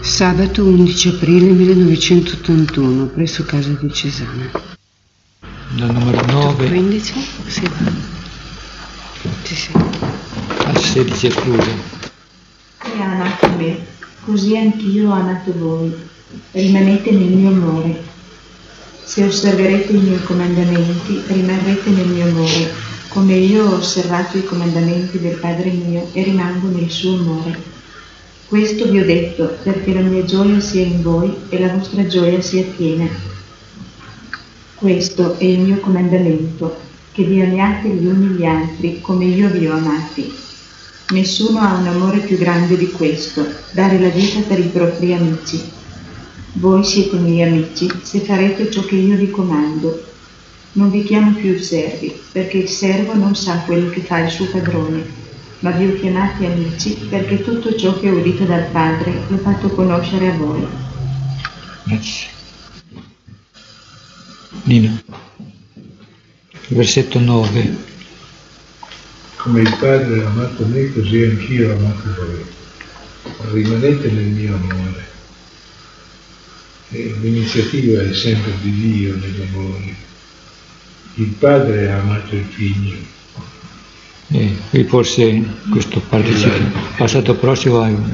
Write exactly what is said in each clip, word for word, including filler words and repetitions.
Sabato undici aprile millenovecentottantuno, presso casa diocesana. Dal numero nove quindici? Sì. Sì, sì. al sedici escluso. E ha amato me, così anch'io ho amato voi. Rimanete nel mio amore. Se osserverete i miei comandamenti, rimarrete nel mio amore, come io ho osservato i comandamenti del Padre mio e rimango nel suo amore. Questo vi ho detto perché la mia gioia sia in voi e la vostra gioia sia piena. Questo è il mio comandamento, che vi amiate gli uni gli altri come io vi ho amati. Nessuno ha un amore più grande di questo, dare la vita per i propri amici. Voi siete miei amici se farete ciò che io vi comando. Non vi chiamo più servi, perché il servo non sa quello che fa il suo padrone. Ma vi ho chiamati amici perché tutto ciò che ho udito dal Padre l'ho fatto conoscere a voi. Grazie. Nino, versetto nove. Come il Padre ha amato me, così anch'io ho amato voi. Rimanete nel mio amore. E l'iniziativa è sempre di Dio nell'amore. Il Padre ha amato il Figlio. E qui forse questo participio passato prossimo è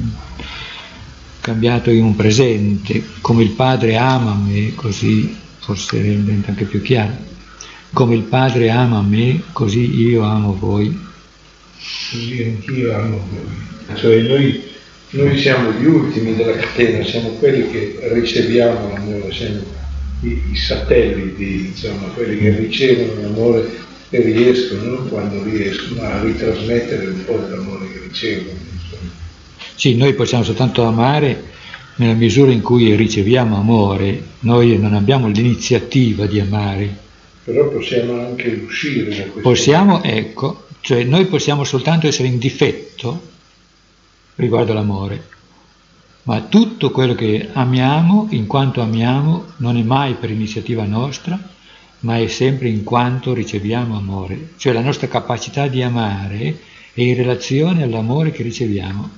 cambiato in un presente, come il Padre ama me, così forse diventa anche più chiaro, come il Padre ama me, così io amo voi. Così anch'io amo voi. Cioè noi, noi siamo gli ultimi della catena, siamo quelli che riceviamo l'amore, siamo i, i satelliti, insomma, quelli che ricevono l'amore e riescono, quando riescono, a ritrasmettere un po' dell'amore che ricevono. Insomma. Sì, noi possiamo soltanto amare nella misura in cui riceviamo amore, noi non abbiamo l'iniziativa di amare. Però possiamo anche uscire da questo. Possiamo, ecco, cioè noi possiamo soltanto essere in difetto riguardo all'amore, ma tutto quello che amiamo, in quanto amiamo, non è mai per iniziativa nostra, ma è sempre in quanto riceviamo amore, cioè la nostra capacità di amare è in relazione all'amore che riceviamo.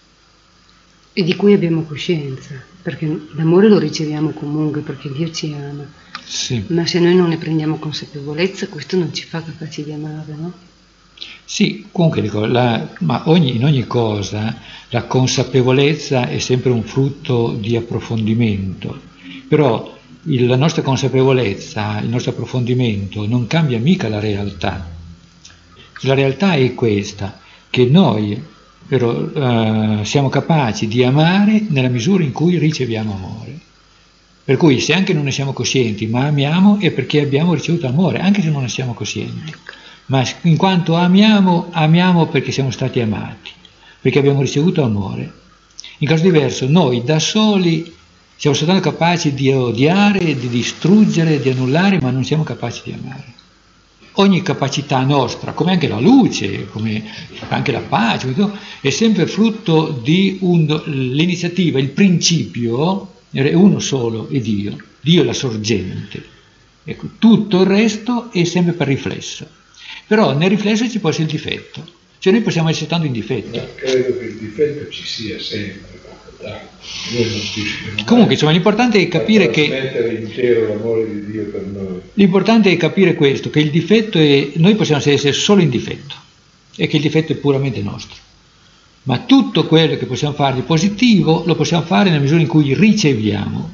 E di cui abbiamo coscienza, perché l'amore lo riceviamo comunque, perché Dio ci ama. Sì. Ma se noi non ne prendiamo consapevolezza, questo non ci fa capaci di amare, no? Sì, comunque dico, la, ma ogni, in ogni cosa la consapevolezza è sempre un frutto di approfondimento, però il, la nostra consapevolezza, il nostro approfondimento non cambia mica la realtà. La realtà è questa, che noi però, eh, siamo capaci di amare nella misura in cui riceviamo amore. Per cui se anche non ne siamo coscienti, ma amiamo, è perché abbiamo ricevuto amore, anche se non ne siamo coscienti. Ma in quanto amiamo, amiamo perché siamo stati amati, perché abbiamo ricevuto amore. In caso diverso, noi da soli siamo soltanto capaci di odiare, di distruggere, di annullare, ma non siamo capaci di amare. Ogni capacità nostra, come anche la luce, come anche la pace, è sempre frutto di un, l'iniziativa, il principio è uno solo, è Dio. Dio è la sorgente. Ecco, tutto il resto è sempre per riflesso. Però nel riflesso ci può essere il difetto, cioè noi possiamo essere tanto in difetto. Ma credo che il difetto ci sia sempre. Comunque insomma l'importante è capire che intero l'amore di Dio per noi. L'importante è capire questo, che il difetto è, noi possiamo essere solo in difetto e che il difetto è puramente nostro, ma tutto quello che possiamo fare di positivo lo possiamo fare nella misura in cui riceviamo.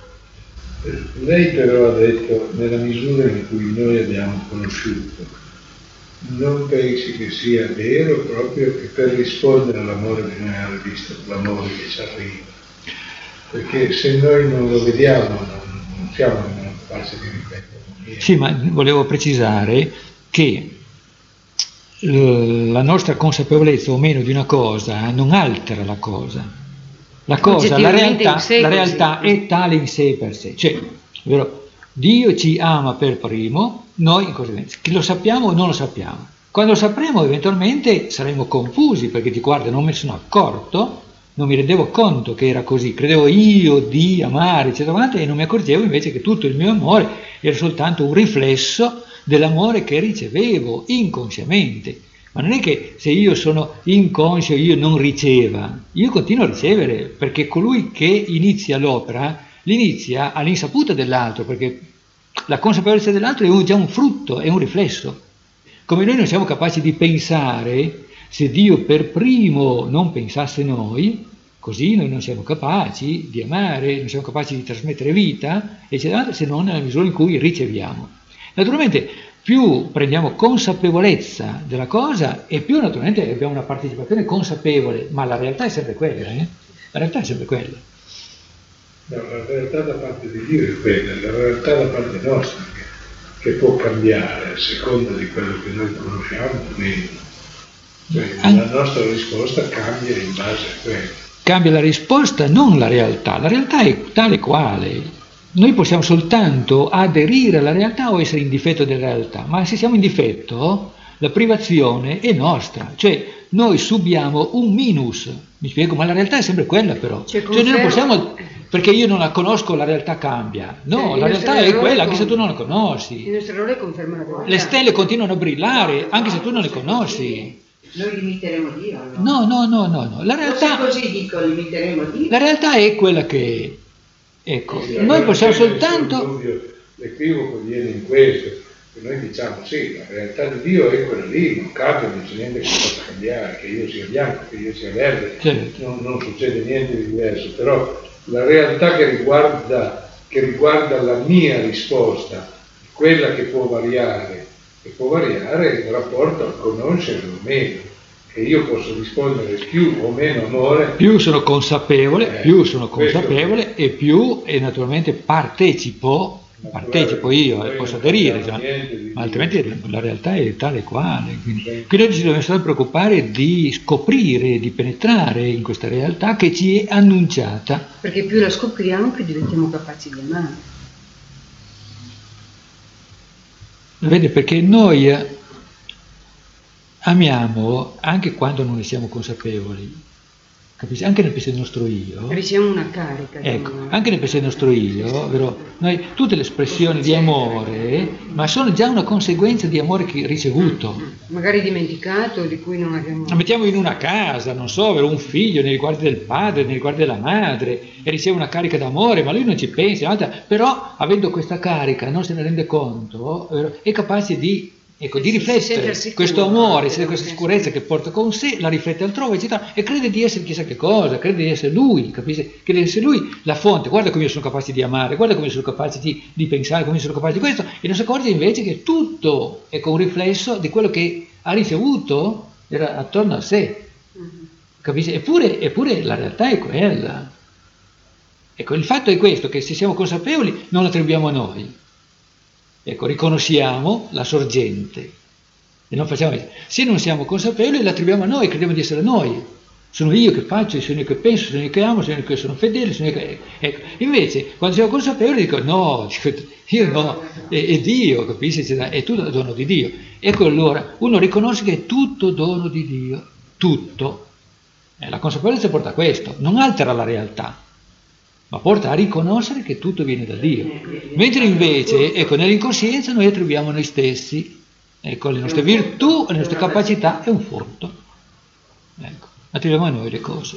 Lei però ha detto nella misura in cui noi abbiamo conosciuto. Non pensi che sia vero proprio che per rispondere all'amore bisogna aver visto l'amore che ci arriva? Perché se noi non lo vediamo non, non siamo nemmeno capaci di ripetere. Sì, ma volevo precisare che la nostra consapevolezza o meno di una cosa non altera la cosa. La cosa, la realtà, la realtà è tale in sé per sé. Cioè, vero? Dio ci ama per primo, noi in conseguenza, che lo sappiamo o non lo sappiamo. Quando lo sapremo eventualmente saremo confusi perché ti guarda, non me ne sono accorto, non mi rendevo conto che era così, credevo io di amare, eccetera, e non mi accorgevo invece che tutto il mio amore era soltanto un riflesso dell'amore che ricevevo inconsciamente. Ma non è che se io sono inconscio io non riceva, io continuo a ricevere, perché colui che inizia l'opera l'inizia all'insaputa dell'altro, perché la consapevolezza dell'altro è un, già un frutto, è un riflesso. Come noi non siamo capaci di pensare, se Dio per primo non pensasse noi, così noi non siamo capaci di amare, non siamo capaci di trasmettere vita, eccetera, se non nella misura in cui riceviamo. Naturalmente più prendiamo consapevolezza della cosa e più naturalmente abbiamo una partecipazione consapevole, ma la realtà è sempre quella, eh? La realtà è sempre quella. No, la realtà da parte di Dio è quella, la realtà da parte nostra che, che può cambiare a seconda di quello che noi conosciamo o meno. Cioè, la nostra risposta cambia in base a quello. Cambia la risposta, non la realtà. La realtà è tale quale. Noi possiamo soltanto aderire alla realtà o essere in difetto della realtà, ma se siamo in difetto, la privazione è nostra, cioè noi subiamo un minus, mi spiego, ma la realtà è sempre quella però, cioè, cioè noi non possiamo, perché io non la conosco, la realtà cambia, no, cioè, la realtà è quella anche se tu non la conosci, il nostro errore conferma la realtà. Le stelle continuano a brillare anche se tu non le conosci. Noi limiteremo Dio, no? No, no, no, no, no. La realtà, così dico, limiteremo Dio. La realtà è quella che è. Ecco, sì, noi possiamo soltanto. L'equivoco viene in questo, che noi diciamo sì, la realtà di Dio è quella lì, non cambia, non c'è niente che possa cambiare, che io sia bianco, che io sia verde, certo. non, non succede niente di diverso, però la realtà che riguarda, che riguarda la mia risposta, quella che può variare, che può variare in rapporto al conoscere o meno, che io posso rispondere più o meno amore. Più sono consapevole, eh, più sono consapevole e più e naturalmente partecipo, partecipo io e posso aderire, già, ma altrimenti la realtà è tale quale. Quindi, sì. quindi noi ci dobbiamo sempre preoccupare di scoprire, di penetrare in questa realtà che ci è annunciata. Perché più la scopriamo, più diventiamo capaci di amare. Vede, perché noi amiamo anche quando non ne siamo consapevoli, capisci? Anche nel pensiero del nostro io. Riceviamo una carica. Ecco, anche nel pensiero del nostro io, vero? Noi, tutte le espressioni di amore, ma sono già una conseguenza di amore che ricevuto. Magari dimenticato, di cui non abbiamo. La mettiamo in una casa, non so, vero? Un figlio nei riguardi del padre, nei riguardi della madre, e riceve una carica d'amore, ma lui non ci pensa, però avendo questa carica non se ne rende conto, vero? È capace di. Ecco, di riflettere questo amore, questa sicurezza che porta con sé, la riflette altrove, eccetera, e crede di essere chissà che cosa, crede di essere lui, capisci? Crede di essere lui la fonte, guarda come io sono capace di amare, guarda come io sono capace di, di pensare, come io sono capace di questo, e non si accorge invece che tutto è un riflesso di quello che ha ricevuto era attorno a sé, capisci? Eppure, eppure la realtà è quella. Ecco, il fatto è questo, che se siamo consapevoli non l'attribuiamo a noi. Ecco, riconosciamo la sorgente e non facciamo. Se non siamo consapevoli, l'attribuiamo a noi, crediamo di essere noi. Sono io che faccio, sono io che penso, sono io che amo, sono io che sono fedele, sono io che. Ecco. Invece, quando siamo consapevoli, dico no, io no, è, è Dio, capisci? È tutto dono di Dio. Ecco, allora uno riconosce che è tutto dono di Dio, tutto. Eh, la consapevolezza porta a questo, non altera la realtà, ma porta a riconoscere che tutto viene da Dio. Mentre invece, ecco, nell'incoscienza noi attribuiamo a noi stessi, ecco, le nostre virtù, le nostre capacità, è un furto. Ecco, attribuiamo a noi le cose.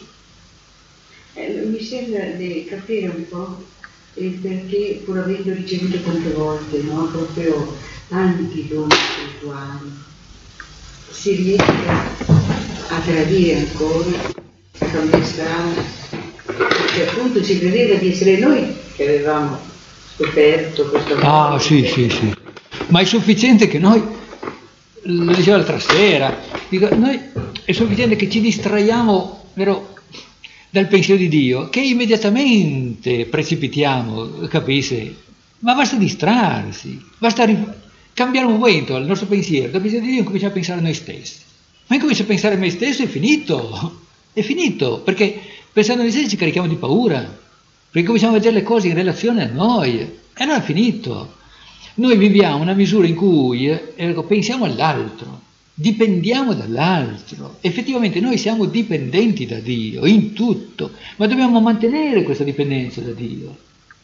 Eh, mi sembra di capire un po' il perché, pur avendo ricevuto tante volte, no, proprio tanti doni spirituali, si riesce a tradire ancora, a cambiare strada. Perché appunto si credeva di essere noi che avevamo scoperto questo mondo. Ah, sì, sì, sì. Ma è sufficiente che noi, lo dicevo l'altra sera, dico, noi è sufficiente che ci distraiamo, vero, dal pensiero di Dio, che immediatamente precipitiamo, capisci? Ma basta distrarsi, basta ri- cambiare un momento il nostro pensiero, dal pensiero di Dio cominciamo a pensare a noi stessi. Ma incomincia a pensare a me stesso è finito, è finito, perché pensando a noi stessi ci carichiamo di paura, perché cominciamo a vedere le cose in relazione a noi, e allora è finito. Noi viviamo una misura in cui eh, pensiamo all'altro, dipendiamo dall'altro. Effettivamente noi siamo dipendenti da Dio in tutto, ma dobbiamo mantenere questa dipendenza da Dio.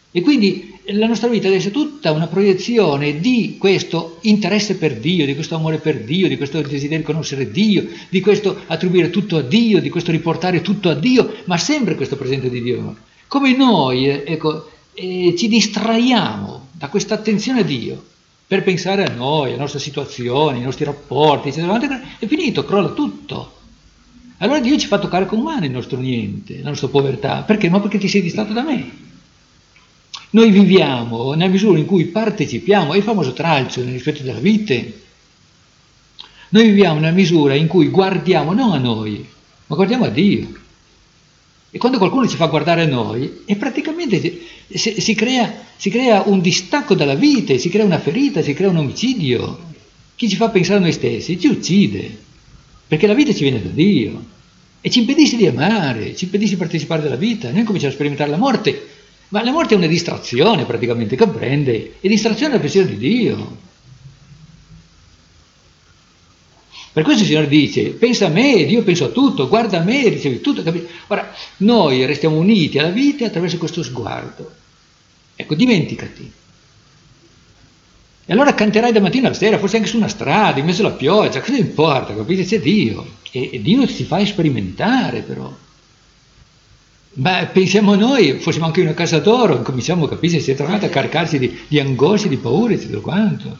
E quindi la nostra vita deve essere tutta una proiezione di questo interesse per Dio, di questo amore per Dio, di questo desiderio di conoscere Dio, di questo attribuire tutto a Dio, di questo riportare tutto a Dio, ma sempre questo presente di Dio. Come noi ecco, eh, ci distraiamo da questa attenzione a Dio per pensare a noi, alla nostra situazione, ai nostri rapporti, eccetera, è finito, crolla tutto. Allora Dio ci fa toccare con mano il nostro niente, la nostra povertà. Perché? Ma perché ti sei distratto da me. Noi viviamo nella misura in cui partecipiamo, è il famoso tralcio nel rispetto della vite. Noi viviamo nella misura in cui guardiamo non a noi, ma guardiamo a Dio. E quando qualcuno ci fa guardare a noi, e praticamente si, si, crea, si crea un distacco dalla vita, si crea una ferita, si crea un omicidio. Chi ci fa pensare a noi stessi ci uccide, perché la vita ci viene da Dio e ci impedisce di amare, ci impedisce di partecipare alla vita. Noi cominciamo a sperimentare la morte. Ma la morte è una distrazione praticamente, comprende? È distrazione dalla pensiero di Dio. Per questo il Signore dice, pensa a me, Dio penso a tutto, guarda a me, ricevi tutto. Capisci? Ora, noi restiamo uniti alla vita attraverso questo sguardo. Ecco, dimenticati. E allora canterai da mattina alla sera, forse anche su una strada, in mezzo alla pioggia, cosa importa, capisci? C'è Dio. E, e Dio si fa sperimentare però. Ma pensiamo noi, fossimo anche in una casa d'oro, cominciamo, capisci, si è tornato a caricarsi di, di angosce, di paure, tutto quanto.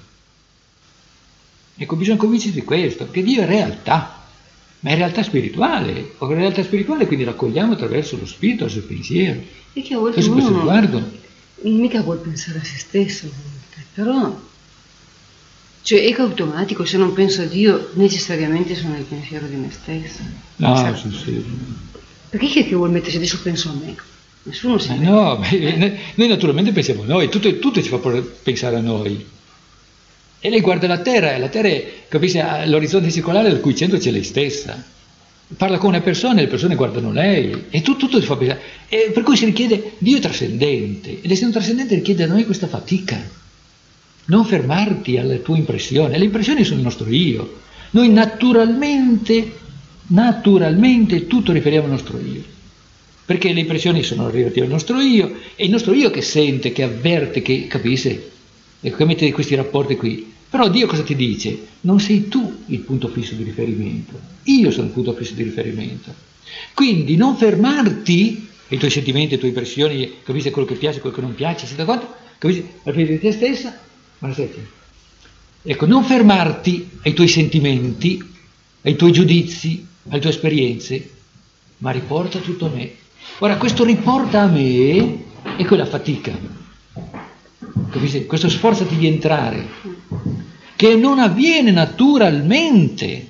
Ecco, bisogna convincersi di questo, perché Dio è realtà, ma è realtà spirituale. O realtà spirituale, quindi raccogliamo attraverso lo spirito, il suo pensiero. E che a volte questo, uno questo riguardo. Mica vuol pensare a se stesso, però, cioè è che automatico, se non penso a Dio, necessariamente sono nel pensiero di me stessa. No, sì, sì. Perché chi è che vuol mettersi adesso penso a me? Nessuno si eh mette. No, noi naturalmente pensiamo a noi, tutto, tutto ci fa pensare a noi. E lei guarda la Terra, e la Terra è, capisci, l'orizzonte circolare al cui centro c'è lei stessa. Parla con una persona e le persone guardano lei, e tutto, tutto ci fa pensare. E per cui si richiede, Dio è trascendente, ed essendo trascendente richiede a noi questa fatica. Non fermarti alle tue impressioni, le impressioni sono il nostro io. Noi naturalmente... Naturalmente tutto riferiamo al nostro io, perché le impressioni sono relative al nostro io, è il nostro io che sente, che avverte, che capisce, e che mette questi rapporti qui. Però Dio cosa ti dice? Non sei tu il punto fisso di riferimento, io sono il punto fisso di riferimento. Quindi non fermarti ai tuoi sentimenti, alle tue impressioni, capisci quello che piace, quello che non piace, sei d'accordo? Capisci? Al fine di te stessa, ma ecco, non fermarti ai tuoi sentimenti, ai tuoi giudizi, alle tue esperienze, ma riporta tutto a me. Ora, questo riporta a me è quella fatica, capisci? Questo sforzati di entrare, che non avviene naturalmente,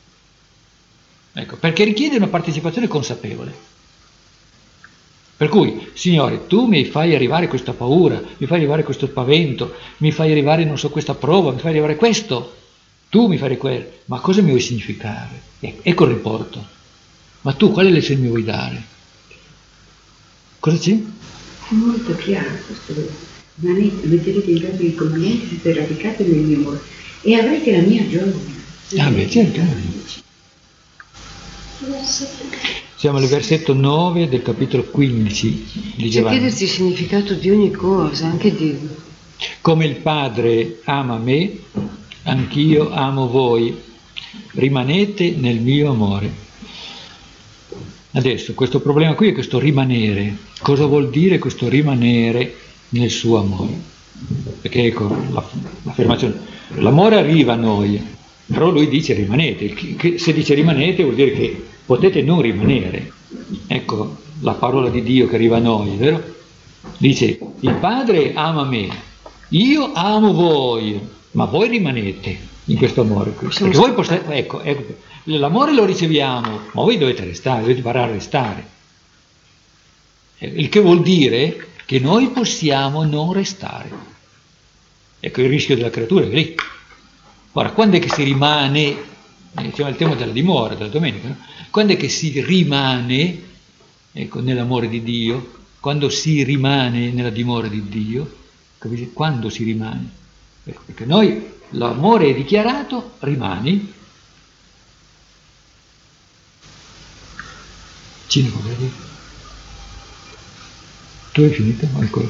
ecco, perché richiede una partecipazione consapevole. Per cui, Signore, tu mi fai arrivare questa paura, mi fai arrivare questo spavento, mi fai arrivare, non so, questa prova, mi fai arrivare questo, tu mi fai quello, ma cosa mi vuoi significare? Ecco il riporto. Ma tu quale lezione mi vuoi dare? Cosa c'è? È molto chiaro questo. Metterete in campo i comandamenti, siete radicati nel mio amore e avrete la mia gioia. Ah beh, certo. Siamo al versetto nove del capitolo quindici di C'è Giovanni. chiedersi il significato di ogni cosa, anche di... Come il Padre ama me, anch'io amo voi, rimanete nel mio amore. Adesso questo problema qui è questo rimanere. Cosa vuol dire questo rimanere nel suo amore? Perché ecco l'affermazione, l'amore arriva a noi, però lui dice rimanete. Se dice rimanete vuol dire che potete non rimanere. Ecco la parola di Dio che arriva a noi, vero? Dice il Padre ama me, io amo voi, ma voi rimanete in questo amore qui. Perché voi postate, ecco, ecco, l'amore lo riceviamo, ma voi dovete restare, dovete imparare a restare. Il che vuol dire che noi possiamo non restare. Ecco il rischio della creatura è lì. Ora, quando è che si rimane, diciamo il tema della dimora, della domenica, no? Quando è che si rimane, ecco, nell'amore di Dio, quando si rimane nella dimora di Dio, capite? Quando si rimane? Ecco, perché noi l'amore è dichiarato, rimani. Cine, cosa dire? Tu hai finito? Ancora?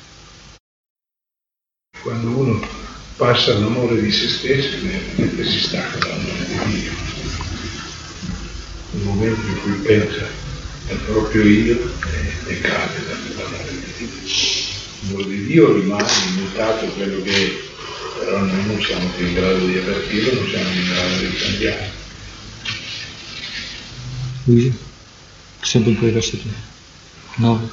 Quando uno passa all'amore di se stesso, evidentemente si stacca dall'amore di Dio. Nel momento in cui pensa al proprio io e, e cade dall'amore di Dio. L'amore di Dio rimane immutato quello che è, però noi non siamo più in grado di avvertirlo, non siamo in grado di cambiare. Luigi, sempre in quei versetti. nove.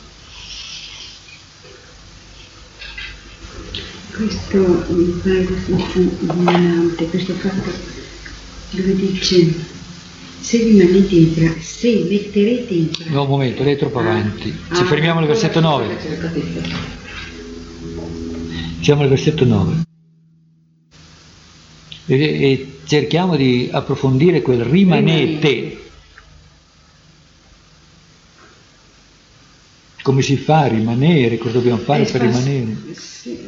Questo mi pare illuminante, questo fatto dove dice se rimanete in pratica, se metterete in pratica. No, un momento, lei è troppo avanti. Ci Ah, fermiamo al versetto nove. Siamo al versetto nove. E, e cerchiamo di approfondire quel rimanete. rimanete. Come si fa a rimanere? Cosa dobbiamo fare eh, per fa, rimanere? Sì.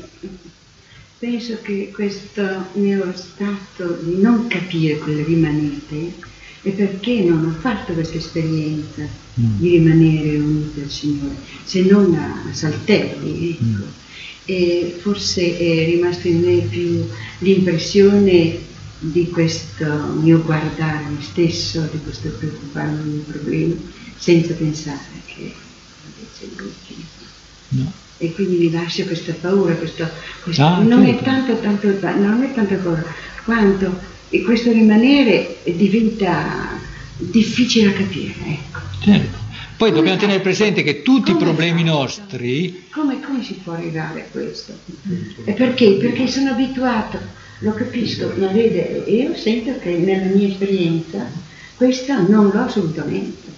Penso che questo mio stato di non capire quel rimanete è perché non ho fatto questa esperienza mm. di rimanere unito al Signore, se non a saltelli, ecco. Mm. E forse è rimasto in me più l'impressione di questo mio guardare me stesso, di questo preoccuparmi dei miei problemi, senza pensare che invece è l'ultimo. No. E quindi mi lascia questa paura, questo, questo ah, non certo. è tanto, tanto, non è tanta cosa, quanto e questo rimanere diventa difficile da capire, ecco. Certo. Poi come dobbiamo fa? tenere presente che tutti come i problemi fa? nostri... Come, come si può arrivare a questo? E perché? Perché sono abituato, lo capisco, ma vede, io sento che nella mia esperienza questa non l'ho assolutamente.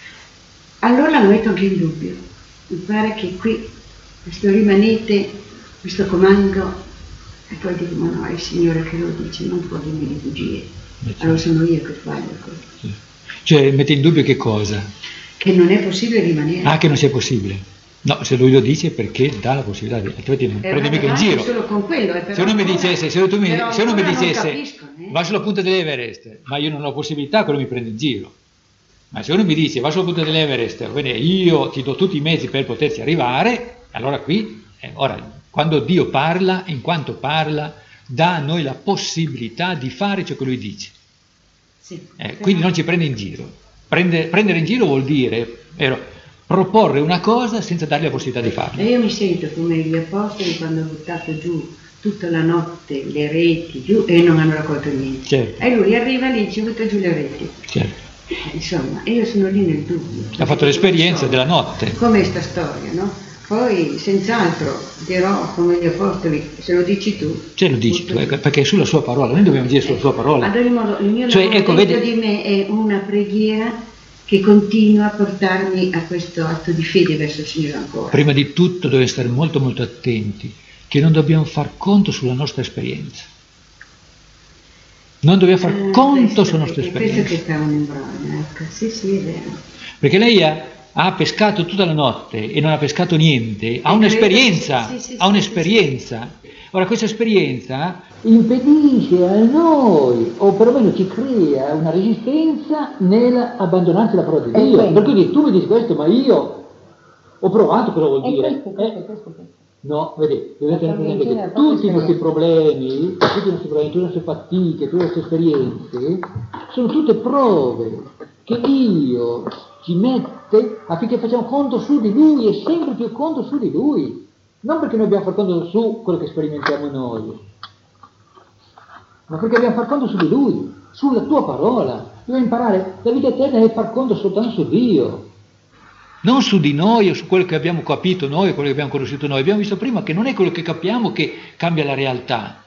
Allora lo metto anche in dubbio. Mi pare che qui questo rimanete, questo comando, e poi dico, ma no, è il Signore che lo dice, non può dirmi le bugie. Allora sono io che sbaglio questo. Cioè, mette in dubbio che cosa? Che non è possibile rimanere. Ah, che non sia possibile. No, se lui lo dice è perché dà la possibilità, di, altrimenti non eh, prende mica in giro. Solo con quello, eh, se uno mi dicesse, se uno mi, se uno mi dicesse, capisco, eh. va sulla punta dell'Everest, ma io non ho possibilità, quello mi prende in giro. Ma se uno mi dice, va sulla punta dell'Everest, bene, io ti do tutti i mezzi per poterci arrivare, allora qui, eh, ora, quando Dio parla, in quanto parla, dà a noi la possibilità di fare ciò che lui dice. Sì, eh, quindi non ci prende in giro. Prende, prendere in giro vuol dire vero, proporre una cosa senza dargli la possibilità di farlo. E io mi sento come gli apostoli quando hanno buttato giù tutta la notte le reti giù e non hanno raccolto niente. Certo. E lui arriva lì e ci butta giù le reti. Certo. Eh, insomma, io sono lì nel dubbio. Ha fatto l'esperienza della notte. Come sta storia, no? Poi senz'altro dirò come gli apostoli, se lo dici tu. Ce lo dici tu, ecco, perché è sulla sua parola, noi dobbiamo dire sulla sua parola. Ad ogni modo, il mio cioè, lavoro ecco, dentro vedi... di me è una preghiera che continua a portarmi a questo atto di fede verso il Signore ancora. Prima di tutto dobbiamo stare molto molto attenti, che non dobbiamo far conto sulla nostra esperienza. Non dobbiamo far ah, conto sulla nostra esperienza. Questo che fa un imbroglio, ecco, sì sì è vero. Perché lei ha... ha pescato tutta la notte e non ha pescato niente, ha un'esperienza, sì, sì, sì, ha un'esperienza. Ora questa esperienza impedisce a noi, o perlomeno ci crea una resistenza nell'abbandonarsi alla parola di Dio. Per cui tu mi dici questo, ma io ho provato, cosa vuol dire? Questo, questo, eh? questo, questo. No, vedete, dovete tenere presente che tutti i nostri problemi, tutti i nostri problemi, tutte le nostre fatiche, tutte le nostre esperienze, sono tutte prove che Dio ci mette affinché facciamo conto su di Lui e sempre più conto su di Lui. Non perché noi dobbiamo far conto su quello che sperimentiamo noi, ma perché dobbiamo far conto su di Lui, sulla tua parola. Dobbiamo imparare, la vita eterna è far conto soltanto su Dio. Non su di noi o su quello che abbiamo capito noi o quello che abbiamo conosciuto noi. Abbiamo visto prima che non è quello che capiamo che cambia la realtà.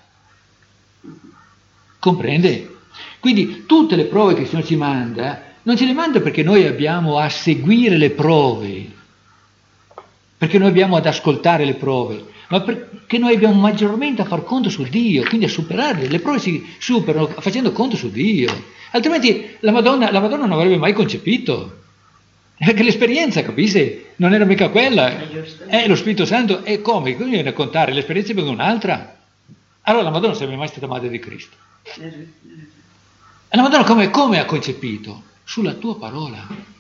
Comprende? Quindi tutte le prove che il Signore ci manda, non ce le manda perché noi abbiamo a seguire le prove, perché noi abbiamo ad ascoltare le prove, ma perché noi abbiamo maggiormente a far conto su Dio, quindi a superarle. Le prove si superano facendo conto su Dio. Altrimenti la Madonna, la Madonna non avrebbe mai concepito. Perché l'esperienza, capisci? Non era mica quella, è lo Spirito Santo, è come? Quindi raccontare l'esperienza per un'altra. Allora la Madonna non sarebbe mai stata madre di Cristo. E la Madonna come, come ha concepito? Sulla tua parola,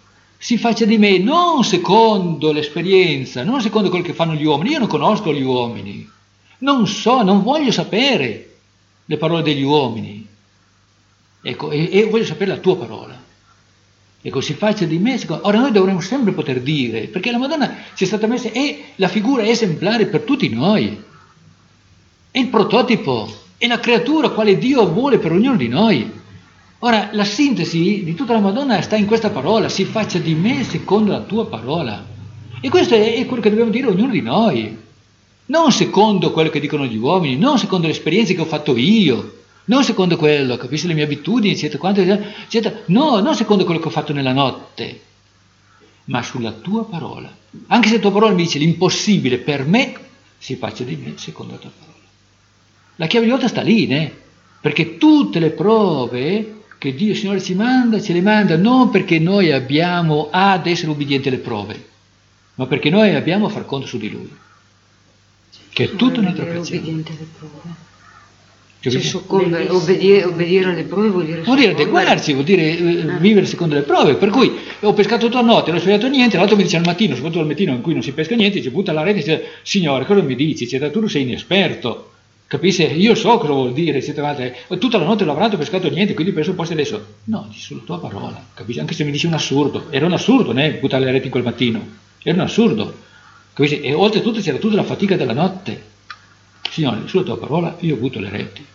si faccia di me non secondo l'esperienza, non secondo quello che fanno gli uomini. Io non conosco gli uomini, non so, non voglio sapere le parole degli uomini, ecco, e, e voglio sapere la tua parola. Ecco, si faccia di me secondo... Ora noi dovremmo sempre poter dire, perché la Madonna ci è stata messa, è la figura esemplare per tutti noi, è il prototipo, è la creatura quale Dio vuole per ognuno di noi. Ora, la sintesi di tutta la Madonna sta in questa parola: si faccia di me secondo la tua parola. E questo è quello che dobbiamo dire ognuno di noi, non secondo quello che dicono gli uomini, non secondo le esperienze che ho fatto io, non secondo quello, capisci, le mie abitudini, eccetera, quanto, eccetera. No, non secondo quello che ho fatto nella notte, ma sulla tua parola. Anche se la tua parola mi dice l'impossibile per me, si faccia di me secondo la tua parola. La chiave di volta sta lì, né? Perché tutte le prove che Dio Signore ci manda, ce le manda non perché noi abbiamo ad essere ubbidienti alle prove, ma perché noi abbiamo a far conto su di Lui, che è tutta un'altra creazione. Obbediente alle prove. Cioè, soccombe, obbedire, obbedire alle prove vuol dire vuol dire adeguarsi, vuol dire eh, ah. vivere secondo le prove. Per cui ho pescato tutta la notte, non ho svegliato niente, l'altro mi dice al mattino, soprattutto al mattino in cui non si pesca niente, dice butta la rete, dice Signore cosa mi dici? Dice, tu sei inesperto, capisci? Io so cosa vuol dire, eccetera. Tutta la notte ho lavorato, ho pescato niente, quindi penso posso adesso. No, dici sulla tua parola, capisci? Anche se mi dici un assurdo, era un assurdo, né? Buttare le reti in quel mattino, era un assurdo, capisci? E oltretutto c'era tutta la fatica della notte. Signore, sulla tua parola io butto le reti.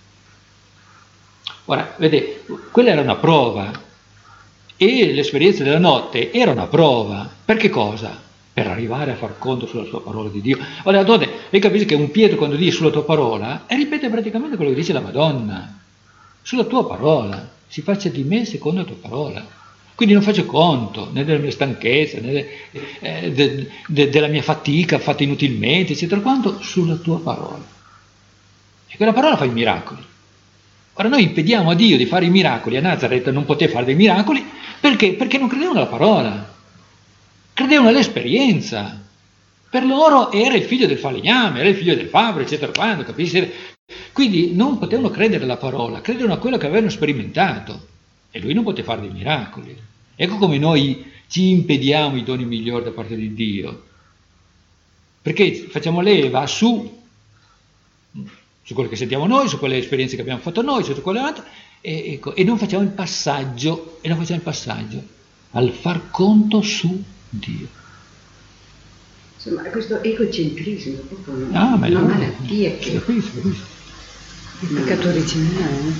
Ora, vedete, quella era una prova e l'esperienza della notte era una prova. Per che cosa? Per arrivare a far conto sulla sua parola di Dio. Ora, donne, lei capisce che un Pietro quando dice sulla tua parola, e ripete praticamente quello che dice la Madonna. Sulla tua parola, si faccia di me secondo la tua parola. Quindi non faccio conto né della mia stanchezza, né de, eh, de, de, della mia fatica fatta inutilmente, eccetera, quanto sulla tua parola. E quella parola fa i miracoli. Ora noi impediamo a Dio di fare i miracoli, a Nazareth non poteva fare dei miracoli, perché? Perché non credevano alla parola, credevano all'esperienza. Per loro era il figlio del falegname, era il figlio del fabbro, eccetera, quando, capisci? Quindi non potevano credere alla parola, credevano a quello che avevano sperimentato, e lui non poteva fare dei miracoli. Ecco come noi ci impediamo i doni migliori da parte di Dio, perché facciamo leva su su quello che sentiamo noi, su quelle esperienze che abbiamo fatto noi, su quelle altre, e, ecco, e non facciamo il passaggio, e non facciamo il passaggio al far conto su Dio. Insomma, questo egocentrismo è proprio una, ah, una malattia che... Capisco, capisco. Il peccato originale.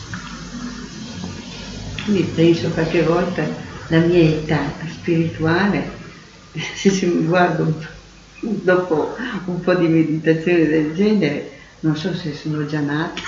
Quindi penso qualche volta la mia età spirituale, se mi guardo dopo un po' di meditazione del genere, non so se sono già nata.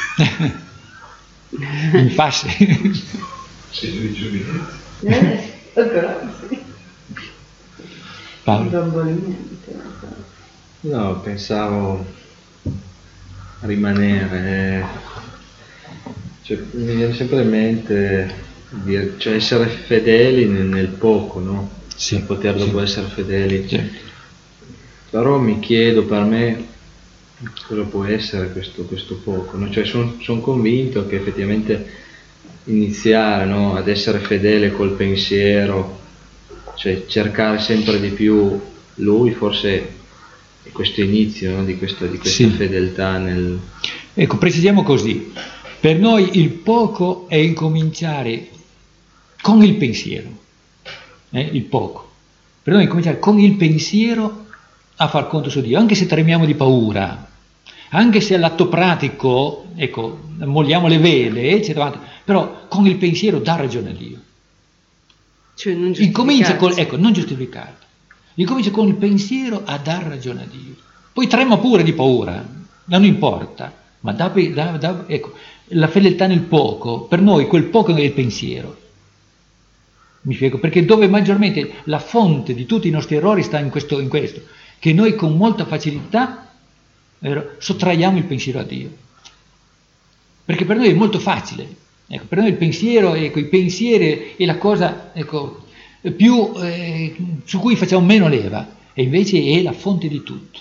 In fase. Sei di giovinezza. Eh, però sì. Paolo. Bambolamente. No, pensavo a rimanere, cioè, mi viene sempre in mente dire, cioè essere fedeli nel, nel poco, no? Sì, poter dopo sì. essere fedeli. Sì. Però mi chiedo per me cosa può essere questo, questo poco, no? Cioè sono son convinto che effettivamente iniziare, no, ad essere fedele col pensiero, cioè cercare sempre di più Lui, forse è questo inizio, no, di, questo, di questa sì. fedeltà nel... Ecco, precisiamo così, per noi il poco è incominciare con il pensiero, eh? il poco, per noi è incominciare con il pensiero a far conto su Dio, anche se tremiamo di paura, anche se all'atto pratico, ecco, molliamo le vele, eccetera, però con il pensiero dà ragione a Dio. Cioè non Incomincia con, ecco, non giustificato. Incomincia con il pensiero a dar ragione a Dio. Poi trema pure di paura, non importa, ma da, da, da, ecco, la fedeltà nel poco, per noi quel poco è il pensiero. Mi spiego, perché dove maggiormente la fonte di tutti i nostri errori sta in questo, in questo che noi con molta facilità vero, sottraiamo il pensiero a Dio. Perché per noi è molto facile, ecco, per noi il pensiero, ecco, i pensieri è la cosa, ecco, più eh, su cui facciamo meno leva, e invece è la fonte di tutto.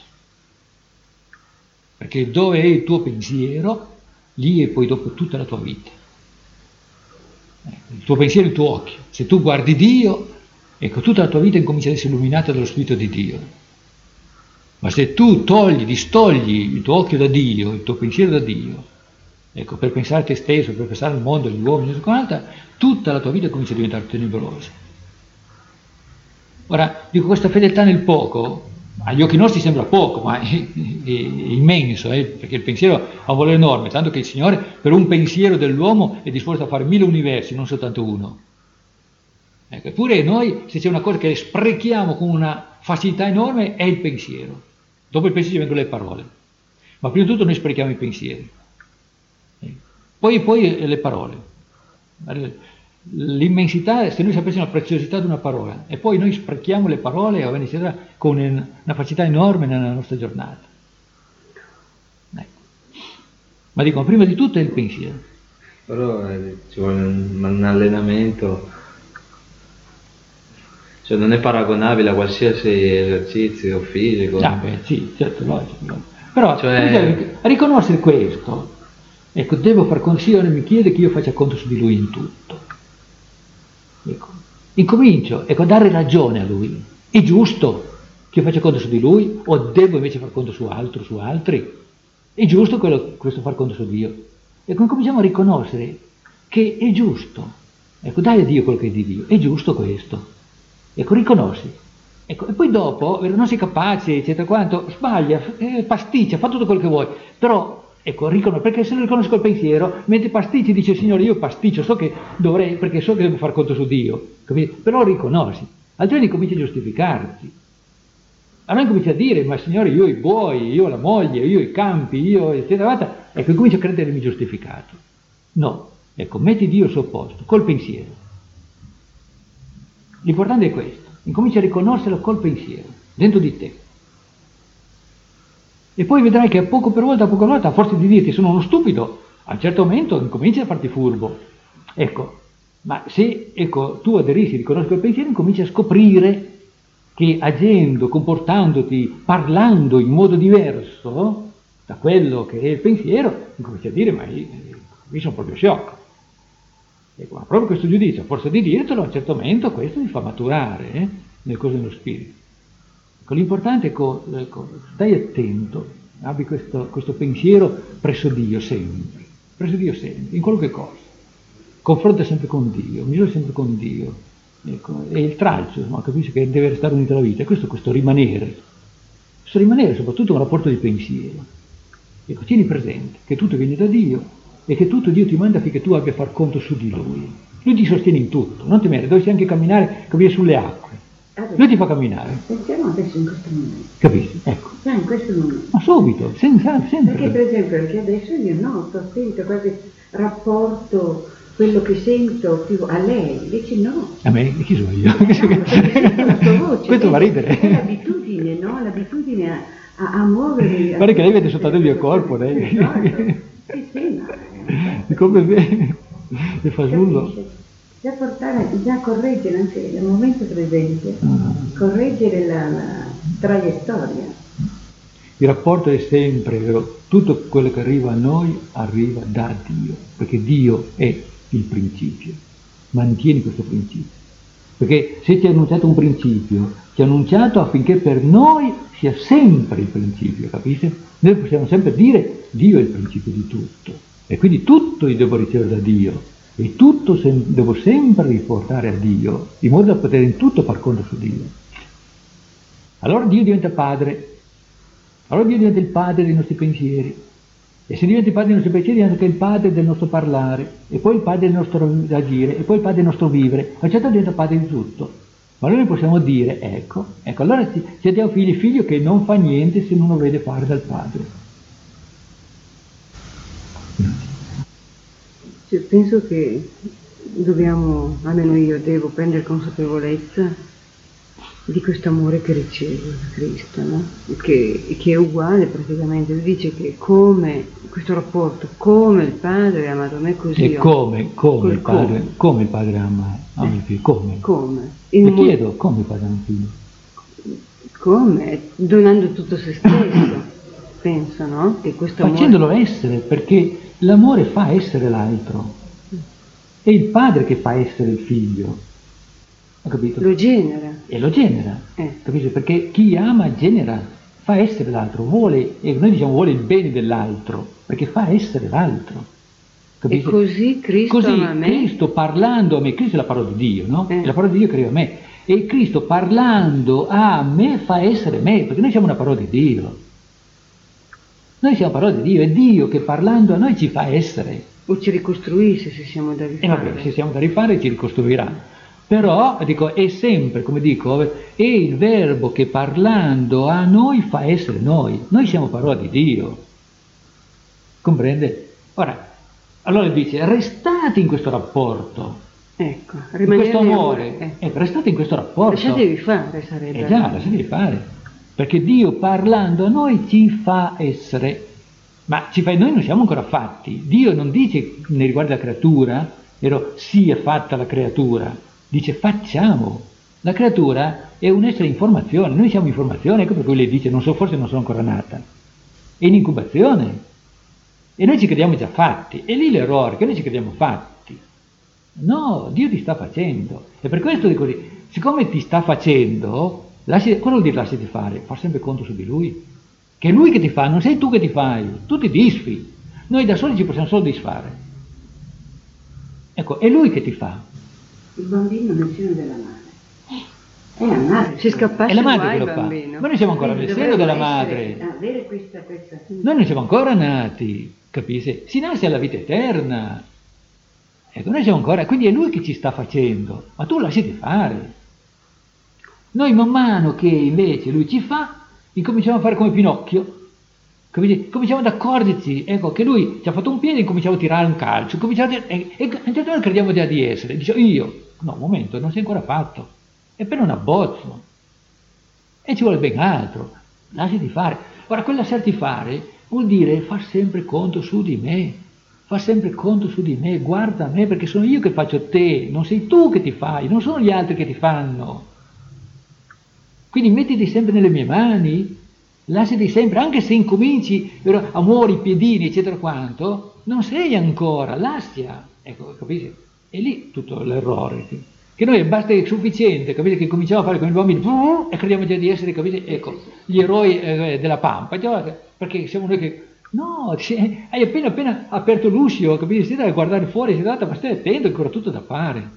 Perché dove è il tuo pensiero, lì è poi dopo tutta la tua vita. Ecco, il tuo pensiero è il tuo occhio. Se tu guardi Dio, ecco, tutta la tua vita incomincia ad essere illuminata dallo Spirito di Dio. Ma se tu togli, distogli il tuo occhio da Dio, il tuo pensiero da Dio, ecco, per pensare a te stesso, per pensare al mondo, agli uomini, tutta la tua vita comincia a diventare tenebrosa. Ora, dico, questa fedeltà nel poco, agli occhi nostri sembra poco, ma è, è, è immenso, eh, perché il pensiero ha un valore enorme, tanto che il Signore per un pensiero dell'uomo è disposto a fare mille universi, non soltanto uno. Ecco, eppure noi, se c'è una cosa che sprechiamo con una facilità enorme, è il pensiero. Dopo il pensiero vengono le parole. Ma prima di tutto noi sprechiamo i pensieri. Poi, poi le parole. L'immensità, se noi sapessimo la preziosità di una parola, e poi noi sprechiamo le parole eccetera, con una facilità enorme nella nostra giornata. Ecco. Ma dico, prima di tutto è il pensiero. Però eh, ci vuole un, un allenamento, cioè non è paragonabile a qualsiasi esercizio fisico. Ah, beh, sì, certo, logico. logico. Però cioè... a riconoscere questo, ecco, devo far conto, Signore mi chiede che io faccia conto su di Lui in tutto. Ecco, incomincio ecco, a dare ragione a Lui. È giusto che io faccia conto su di Lui o devo invece far conto su altro, su altri? È giusto quello, questo far conto su Dio. Ecco, incominciamo a riconoscere che è giusto. Ecco, dai a Dio quello che è di Dio. È giusto questo. Ecco, riconosci. Ecco, e poi dopo, non sei capace, eccetera, quanto, sbaglia, eh, pasticcia, fa tutto quello che vuoi. Però ecco, riconos- perché se lo riconosco il pensiero, mentre pasticci dice Signore io pasticcio, so che dovrei, perché so che devo far conto su Dio, capito? Però riconosci, altrimenti cominci a giustificarti. Allora cominci a dire, ma Signore io ho i buoi, io ho la moglie, io ho i campi, io eccetera, ecco, cominci a credermi giustificato. No, ecco, metti Dio al suo posto, col pensiero. L'importante è questo, incominci a riconoscerlo col pensiero, dentro di te. E poi vedrai che a poco per volta, a poco per volta, a forza di dirti sono uno stupido, a un certo momento incominci a farti furbo. Ecco, ma se ecco, tu aderisci, riconosci quel pensiero, incominci a scoprire che agendo, comportandoti, parlando in modo diverso da quello che è il pensiero, incominci a dire, ma io, io sono proprio sciocco. Ecco, ma proprio questo giudizio, a forza di dirtelo, a un certo momento questo ti fa maturare eh, nel corso dello spirito. L'importante è che ecco, stai attento, abbi questo, questo pensiero presso Dio sempre, presso Dio sempre, in qualunque cosa. Confronta sempre con Dio, misura sempre con Dio. Ecco, e il tralcio, no? Capisci che deve restare unito alla vita. E questo, questo rimanere, questo rimanere soprattutto un rapporto di pensiero. Ecco, tieni presente che tutto viene da Dio e che tutto Dio ti manda affinché tu abbia a far conto su di Lui. Lui ti sostiene in tutto, non temere, dovresti anche camminare, capire sulle acque. Lui ti fa camminare. Pensiamo adesso in questo momento. Capisci? Ecco. Già in questo momento. Ma subito, senza, sempre. Perché per esempio anche adesso io no, sto attento a qualche rapporto, quello che sento più a lei, invece no. A me? Chi sono io? No, perché la tua voce. Questo fa ridere. È l'abitudine, no? L'abitudine a, a, a muovermi. Guarda che lei vede soltanto il mio corpo, lei. Sì, sì, ma... Come me, il fasullo. Già portare, già correggere anche nel momento presente, correggere la, la traiettoria. Il rapporto è sempre, vero? Tutto quello che arriva a noi arriva da Dio, perché Dio è il principio. Mantieni questo principio. Perché se ti ha annunciato un principio, ti ha annunciato affinché per noi sia sempre il principio, capite? Noi possiamo sempre dire Dio è il principio di tutto. E quindi tutto io devo ricevere da Dio. E tutto sem- devo sempre riportare a Dio, in modo da poter in tutto far conto su Dio. Allora Dio diventa padre, allora Dio diventa il padre dei nostri pensieri, e se diventa il padre dei nostri pensieri diventa anche il padre del nostro parlare, e poi il padre del nostro agire, e poi il padre del nostro vivere, a un certo punto diventa padre di tutto. Ma allora noi possiamo dire, ecco, ecco, allora ci, ci abbiamo figli, figlio che non fa niente se non lo vede fare dal padre. Cioè, penso che dobbiamo, almeno io devo prendere consapevolezza di questo amore che ricevo da Cristo, no? Che, che è uguale praticamente, lui dice che come questo rapporto, come il Padre ha amato me così. E come, come il Padre, come. come il Padre ama, ama il figlio, come? Come? E Il chiedo, come il Padre ama il figlio? Come? Donando tutto se stesso, penso, no? Che questo amore... Facendolo essere, perché l'amore fa essere l'altro. È il padre che fa essere il figlio. Ho capito? Lo genera. E lo genera, Eh. capisci? Perché chi ama genera, fa essere l'altro, vuole, e noi diciamo vuole il bene dell'altro, perché fa essere l'altro. Capisci? E così Cristo Così ama me. Cristo parlando a me, Cristo è la parola di Dio, no? Eh. È la parola di Dio che arriva a me. E Cristo parlando a me fa essere me, perché noi siamo una parola di Dio. Noi siamo parola di Dio, è Dio che parlando a noi ci fa essere. O ci ricostruisce se siamo da E rifare. vabbè, se siamo da rifare ci ricostruirà. Però, dico, è sempre, come dico, è il verbo che parlando a noi fa essere noi. Noi siamo parola di Dio. Comprende? Ora, allora dice, restate in questo rapporto, Ecco, in rimanere questo in amore. Eh. Ecco, restate in questo rapporto. Lasciatevi fare, sarebbe. Eh già, lasciatevi fare. Perché Dio parlando a noi ci fa essere. Ma ci fa, noi non siamo ancora fatti. Dio non dice nei riguardi della creatura, vero, sia fatta la creatura. Dice facciamo. La creatura è un essere in formazione, noi siamo in formazione, ecco per cui lei dice non so, forse non sono ancora nata. È in incubazione. E noi ci crediamo già fatti. E lì l'errore, che noi ci crediamo fatti. No, Dio ti sta facendo. E per questo dico così, siccome ti sta facendo, lasci, cosa vuol dire lasciati fare? Far sempre conto su di Lui. Che è Lui che ti fa, non sei tu che ti fai, tu ti disfi. Noi da soli ci possiamo solo disfare. Ecco, è Lui che ti fa. Il bambino nel seno della madre. È la madre. Si scappasse È la madre guai, che lo fa. bambino. Ma noi siamo ancora nel seno della madre. Avere questa, questa. Noi non siamo ancora nati, capisci? Si nasce alla vita eterna. Ecco, noi siamo ancora, quindi è Lui che ci sta facendo, ma tu lasciati fare. Noi man mano che invece Lui ci fa, incominciamo a fare come Pinocchio, capisci? Cominciamo ad accorgerci, ecco, che Lui ci ha fatto un piede, incominciamo a tirare un calcio, cominciamo a, e, e a un certo punto crediamo già di essere, dice io, no, un momento, non si è ancora fatto, è appena un abbozzo, e ci vuole ben altro, lasciati fare. Ora, quel lasciarti fare vuol dire far sempre conto su di me, fa sempre conto su di me, guarda a me perché sono io che faccio te, non sei tu che ti fai, non sono gli altri che ti fanno. Quindi mettiti sempre nelle mie mani, lasciati sempre, anche se incominci a muovere i piedini, eccetera quanto, non sei ancora, lascia. Ecco, capisci? E lì tutto l'errore. Che noi basta è sufficiente, capite, che cominciamo a fare come i bambini e crediamo già di essere, capite, ecco, gli eroi eh, della pampa, perché siamo noi che... No, hai appena appena aperto l'uscio, capite? Siete a guardare fuori, siete andata, ma stai attento, è ancora tutto da fare.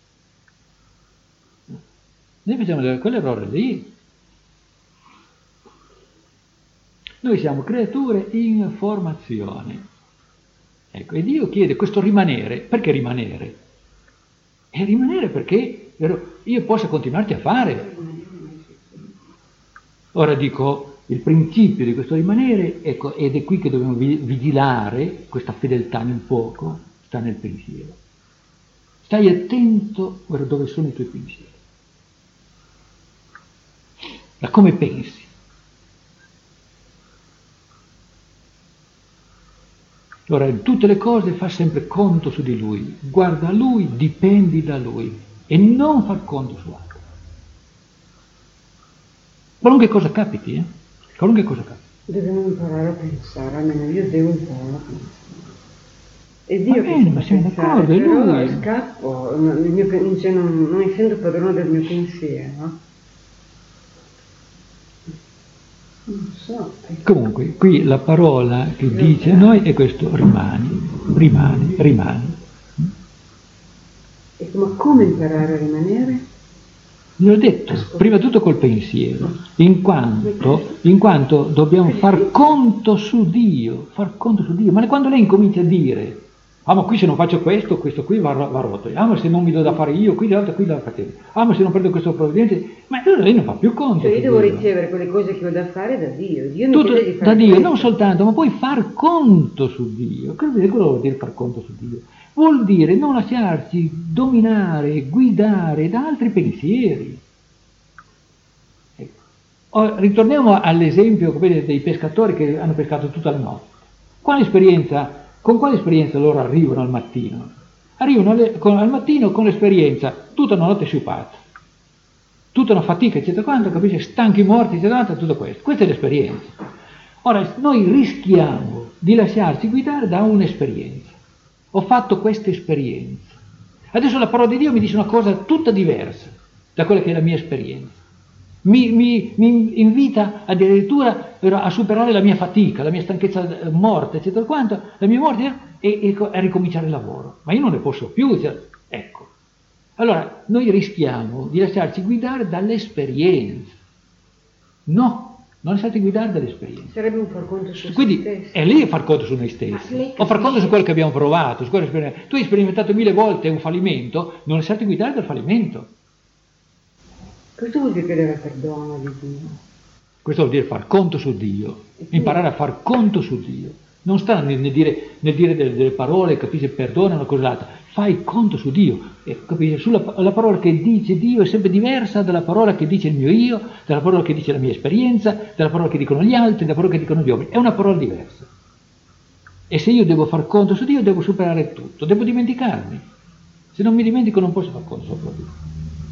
Noi facciamo quell'errore lì. Noi siamo creature in formazione. Ecco, e Dio chiede questo rimanere. Perché rimanere? E rimanere perché io possa continuarti a fare. Ora dico... Il principio di questo rimanere, ecco, ed è qui che dobbiamo vigilare, questa fedeltà nel poco, sta nel pensiero. Stai attento a dove sono i tuoi pensieri, a come pensi. Ora, in tutte le cose fa sempre conto su di Lui, guarda a Lui, dipendi da Lui e non far conto su altro. Qualunque cosa capiti, eh? Qualunque cosa capita. Dobbiamo imparare a pensare, almeno io devo imparare a pensare. È Dio Va che bene, ci ma fa siamo pensare, d'accordo, è però Lui. scappo, il mio, cioè non, non essendo padrone del mio pensiero, no? Non so. Comunque, qui la parola che dice a noi è questo, rimani, rimani, rimani. Ecco, ma come imparare a rimanere? Vi ho detto, prima di tutto col pensiero, in quanto, in quanto dobbiamo far conto su Dio, far conto su Dio, ma quando lei incomincia a dire, ah ma qui se non faccio questo, questo qui va, va rotto, ah ma se non mi do da fare io, qui l'altro qui la facevo, ah ma se non prendo questo provvedimento, ma lei non fa più conto. Cioè io devo Dio. ricevere quelle cose che ho da fare da Dio, Dio mi Tutto chiede di fare da Dio, questo. non soltanto, ma poi far conto su Dio. Cosa vuol dire far conto su Dio? Vuol dire non lasciarci dominare, guidare da altri pensieri. Ecco. Ritorniamo all'esempio dei pescatori che hanno pescato tutta la notte. Quale esperienza, con quale esperienza loro arrivano al mattino? Arrivano alle, con, al mattino con l'esperienza tutta una notte sciupata, tutta una fatica, eccetera, quanto, capisci, stanchi, morti, eccetera, tutto questo. Questa è l'esperienza. Ora, noi rischiamo di lasciarci guidare da un'esperienza. Ho fatto questa esperienza. Adesso la parola di Dio mi dice una cosa tutta diversa. da quella che è la mia esperienza. Mi, mi, mi invita addirittura a superare la mia fatica, la mia stanchezza morte, eccetera quanto, la mia morte e, e a ricominciare il lavoro. Ma io non ne posso più, cioè, ecco. Allora, noi rischiamo di lasciarci guidare dall'esperienza. No, non lasciate guidare dall'esperienza. Sarebbe un far conto su Quindi se stessi. è lì far conto su noi stessi, o far conto su quello che abbiamo provato. Su quello che... Tu hai sperimentato mille volte un fallimento, non lasciate guidare dal fallimento. Questo vuol dire chiedere perdono di Dio. Questo vuol dire far conto su Dio, imparare a far conto su Dio. Non sta nel, nel dire, nel dire delle, delle parole, capisci, perdono, una cosa l'altra. Fai conto su Dio. E, capisci, sulla, la parola che dice Dio è sempre diversa dalla parola che dice il mio io, dalla parola che dice la mia esperienza, dalla parola che dicono gli altri, dalla parola che dicono gli uomini. È una parola diversa. E se io devo far conto su Dio, devo superare tutto, devo dimenticarmi. Se non mi dimentico non posso far conto sopra Dio.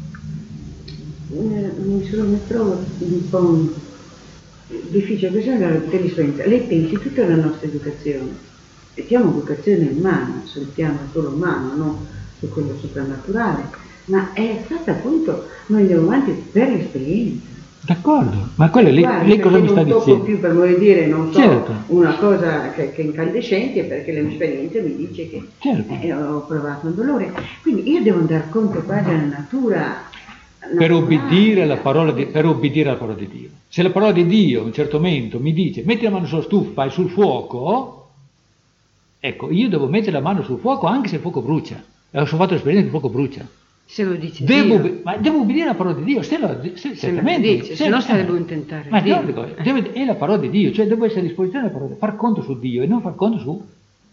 Mi sono, mi trovo un po' difficile, bisogna dell'esperienza. Lei pensi tutta la nostra educazione, mettiamo educazione umana, sul piano solo umano, non su quello soprannaturale, ma è stata appunto, noi andiamo avanti per l'esperienza. D'accordo, ma quello lei, lei cosa mi sta dicendo? Non tocco più per voi dire, non so, certo. una cosa che, che è incandescente, perché l'esperienza mi dice che certo. eh, ho provato un dolore. Quindi io devo andare conto quasi alla natura. Per obbedire, alla parola di, per obbedire alla parola di Dio. Se la parola di Dio a un certo momento mi dice metti la mano sulla stufa e sul fuoco, ecco, io devo mettere la mano sul fuoco anche se il fuoco brucia. E ho fatto l'esperienza che il fuoco brucia. Se lo dice devo, Dio. Ma devo obbedire alla parola di Dio, se, lo, se, se certamente. Lo dice, se no sarebbe un tentare. Ma Dio. Dio, deve, è la parola di Dio, cioè devo essere a disposizione della parola, far conto su Dio e non far conto su...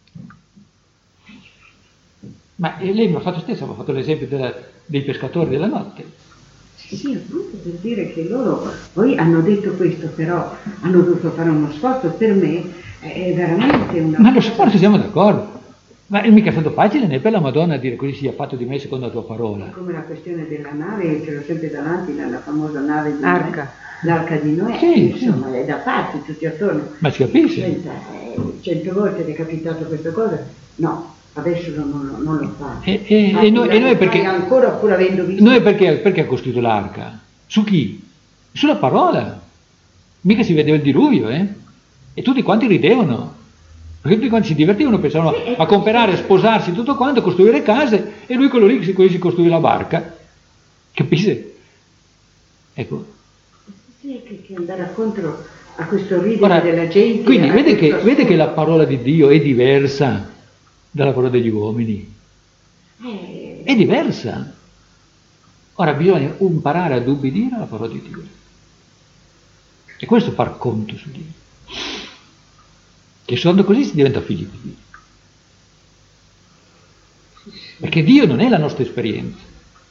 Ma lei mi ha fatto stesso, mi ha fatto l'esempio della, dei pescatori della notte. Sì, appunto per dire che loro poi hanno detto questo, però hanno dovuto fare uno sforzo, per me è veramente una... Ma lo sforzo siamo d'accordo, ma è mica stato facile né per la Madonna dire così sia fatto di me secondo la tua parola. Come la questione della nave, ce l'ho sempre davanti, la, la famosa nave di Arca. Noè, l'arca di Noè, Sì, insomma, sì. è da pazzi tutti attorno. Ma si capisce? Pensa, eh, cento volte ti è capitato questa cosa? No. Adesso non, non lo fa. E, e, e, noi, e noi perché? Ancora pur avendo visto. Noi perché, perché ha costruito l'arca? Su chi? Sulla parola. Mica si vedeva il diluvio, eh? E tutti quanti ridevano. Perché tutti quanti si divertivano, pensavano sì, a comprare, a sposarsi, tutto quanto, a costruire case, e lui quello lì che si costruì la barca. Capisce? Ecco. Sì, che, che andare contro a questo ridere Ora, della gente. Quindi vede che, vede che la parola di Dio è diversa dalla parola degli uomini, eh. è diversa. Ora bisogna imparare ad ubbidire alla parola di Dio, e questo far conto su Dio, che solo così si diventa figli di Dio, perché Dio non è la nostra esperienza,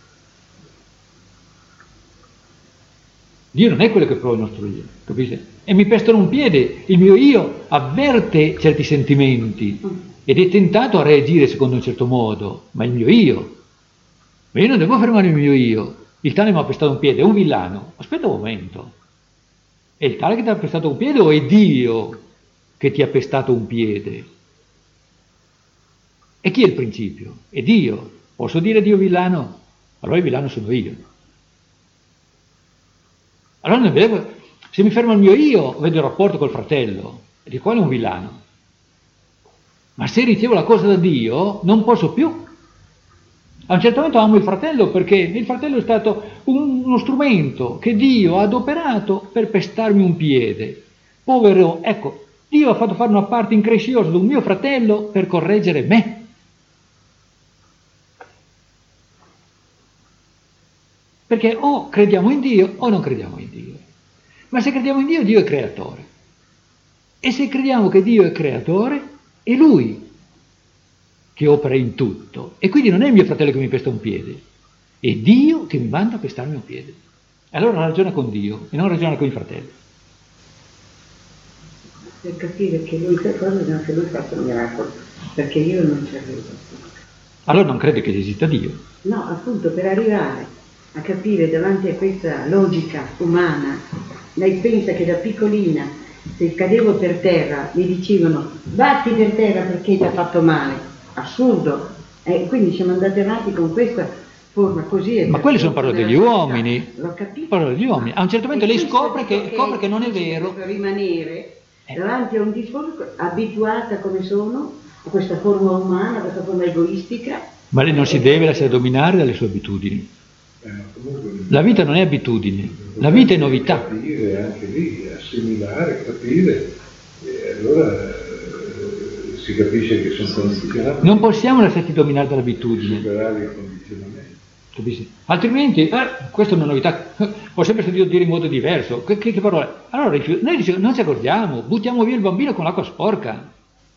Dio non è quello che prova il nostro io, capisce? E mi pestano un piede, il mio io avverte certi sentimenti ed è tentato a reagire secondo un certo modo, ma il mio io, ma io non devo fermare il mio io. Il tale mi ha pestato un piede, è un villano, aspetta un momento, è il tale che ti ha pestato un piede o è Dio che ti ha pestato un piede? E chi è il principio? È Dio. Posso dire Dio villano? Allora il villano sono io. Allora non vedo, se mi fermo il mio io, vedo il rapporto col fratello, e di quello è un villano. Ma se ricevo la cosa da Dio, non posso più. A un certo momento amo il fratello perché il fratello è stato un, uno strumento che Dio ha adoperato per pestarmi un piede. Povero, ecco, Dio ha fatto fare una parte incresciosa ad un mio fratello per correggere me. Perché o crediamo in Dio o non crediamo in Dio. Ma se crediamo in Dio, Dio è creatore. E se crediamo che Dio è creatore, è Lui che opera in tutto. E quindi non è il mio fratello che mi pesta un piede, è Dio che mi manda a pestarmi un piede. Allora ragiona con Dio e non ragiona con i fratelli. Per capire che Lui fa cose, bisogna che Lui faccia un miracolo, perché io non ci arrivo. Allora non crede che esista Dio? No, appunto, per arrivare a capire davanti a questa logica umana, lei pensa che da piccolina, se cadevo per terra, mi dicevano batti per terra perché ti ha fatto male. Assurdo. E quindi siamo andati avanti con questa forma così. Ma quelle sono parole degli uomini. L'ho capito. Parole degli uomini. A un certo momento E lei questo scopre che, dico scopre che non è vero. Per rimanere Eh. davanti a un discorso, abituata come sono a questa forma umana, a questa forma egoistica. Ma lei non si deve lasciare dominare dalle sue abitudini. Eh, ma comunque La vita non è abitudini, la vita è novità. Capire anche lì, assimilare, capire, e allora eh, si capisce che sono condizionati. Non possiamo lasciarci dominare dall'abitudine. Superare il condizionamento. Capisci? Altrimenti, eh, questa è una novità, ho sempre sentito dire in modo diverso. Che, che, che parole? Allora rifiu- noi dice, non ci accorgiamo, buttiamo via il bambino con l'acqua sporca.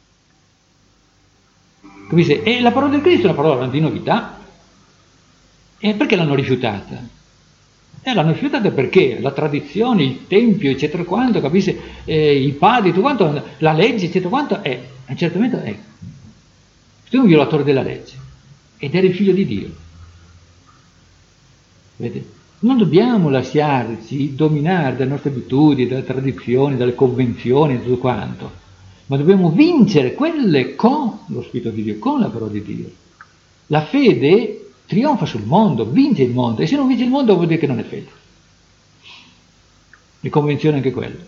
Capisci? E la parola del Cristo è una parola di novità. E perché l'hanno rifiutata? Eh, l'hanno rifiutata perché la tradizione, il tempio, eccetera quanto, capisci? Eh, i padri, tutto quanto, la legge, eccetera quanto, è, a un certo momento è. Tu sei un violatore della legge ed eri figlio di Dio. Vedete? Non dobbiamo lasciarci dominare dalle nostre abitudini, dalle tradizioni, dalle convenzioni e tutto quanto, ma dobbiamo vincere quelle con lo Spirito di Dio, con la parola di Dio. La fede trionfa sul mondo, vince il mondo, e se non vince il mondo vuol dire che non è fede. Le convenzioni anche quelle.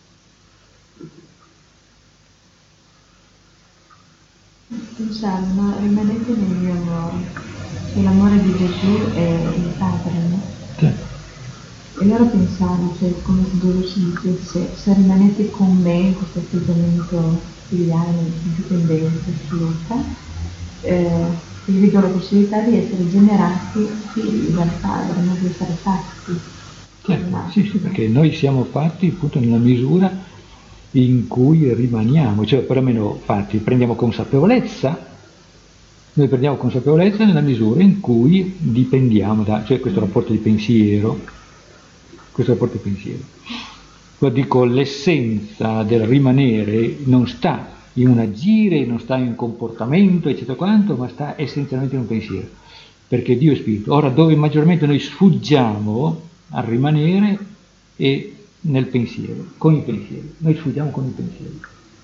Pensavo, ma rimanete nel mio amore, e l'amore di Gesù è il Padre, no? Sì. E allora pensavo, cioè, come se Gesù ci dicesse, se rimanete con me in questo atteggiamento filiale, dipendente, assoluta, eh, vi do la possibilità di essere generati figli dal Padre, non di essere fatti. Certo, sì, sì, perché noi siamo fatti appunto nella misura in cui rimaniamo, cioè perlomeno fatti, prendiamo consapevolezza, noi prendiamo consapevolezza nella misura in cui dipendiamo da, cioè questo rapporto di pensiero, questo rapporto di pensiero. Lo dico, l'essenza del rimanere non sta in un agire, non sta in un comportamento, eccetera quanto, ma sta essenzialmente in un pensiero, perché Dio è spirito. Ora, dove maggiormente noi sfuggiamo al rimanere è nel pensiero, con i pensieri, noi sfuggiamo con i pensieri.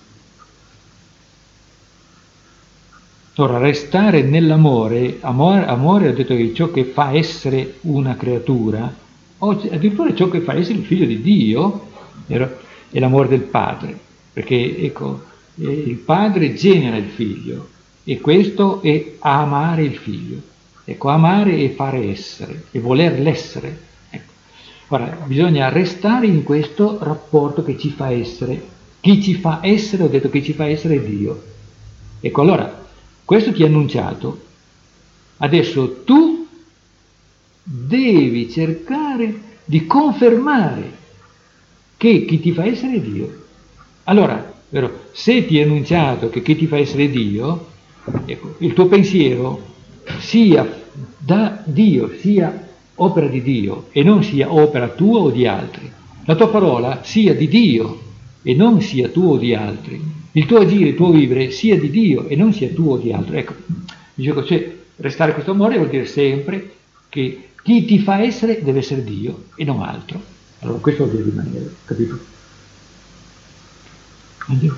Ora, restare nell'amore, amore, amore ho detto che è ciò che fa essere una creatura, o addirittura ciò che fa essere il figlio di Dio, è l'amore del Padre, perché ecco, il padre genera il figlio e questo è amare il figlio. Ecco, amare è fare essere, è voler l'essere. Ecco. Ora, bisogna restare in questo rapporto che ci fa essere. Chi ci fa essere, ho detto che ci fa essere è Dio. Ecco, allora, questo ti è annunciato. Adesso tu devi cercare di confermare che chi ti fa essere è Dio. Allora, però, se ti è annunciato che chi ti fa essere Dio, ecco, il tuo pensiero sia da Dio, sia opera di Dio e non sia opera tua o di altri. La tua parola sia di Dio e non sia tuo o di altri. Il tuo agire, il tuo vivere sia di Dio e non sia tuo o di altri. Ecco, dicevo, cioè, restare questo amore vuol dire sempre che chi ti fa essere deve essere Dio e non altro. Allora questo vuol dire rimanere, capito? Andiamo.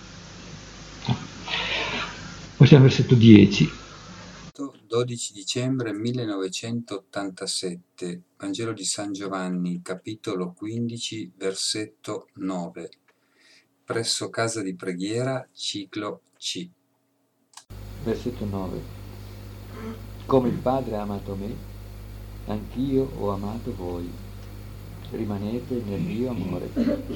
Passiamo al versetto dieci. dodici dicembre millenovecentottantasette, Vangelo di San Giovanni, capitolo quindici, versetto nove. Presso casa di preghiera, ciclo C. Versetto nove. Come il Padre ha amato me, anch'io ho amato voi. Rimanete nel mio amore.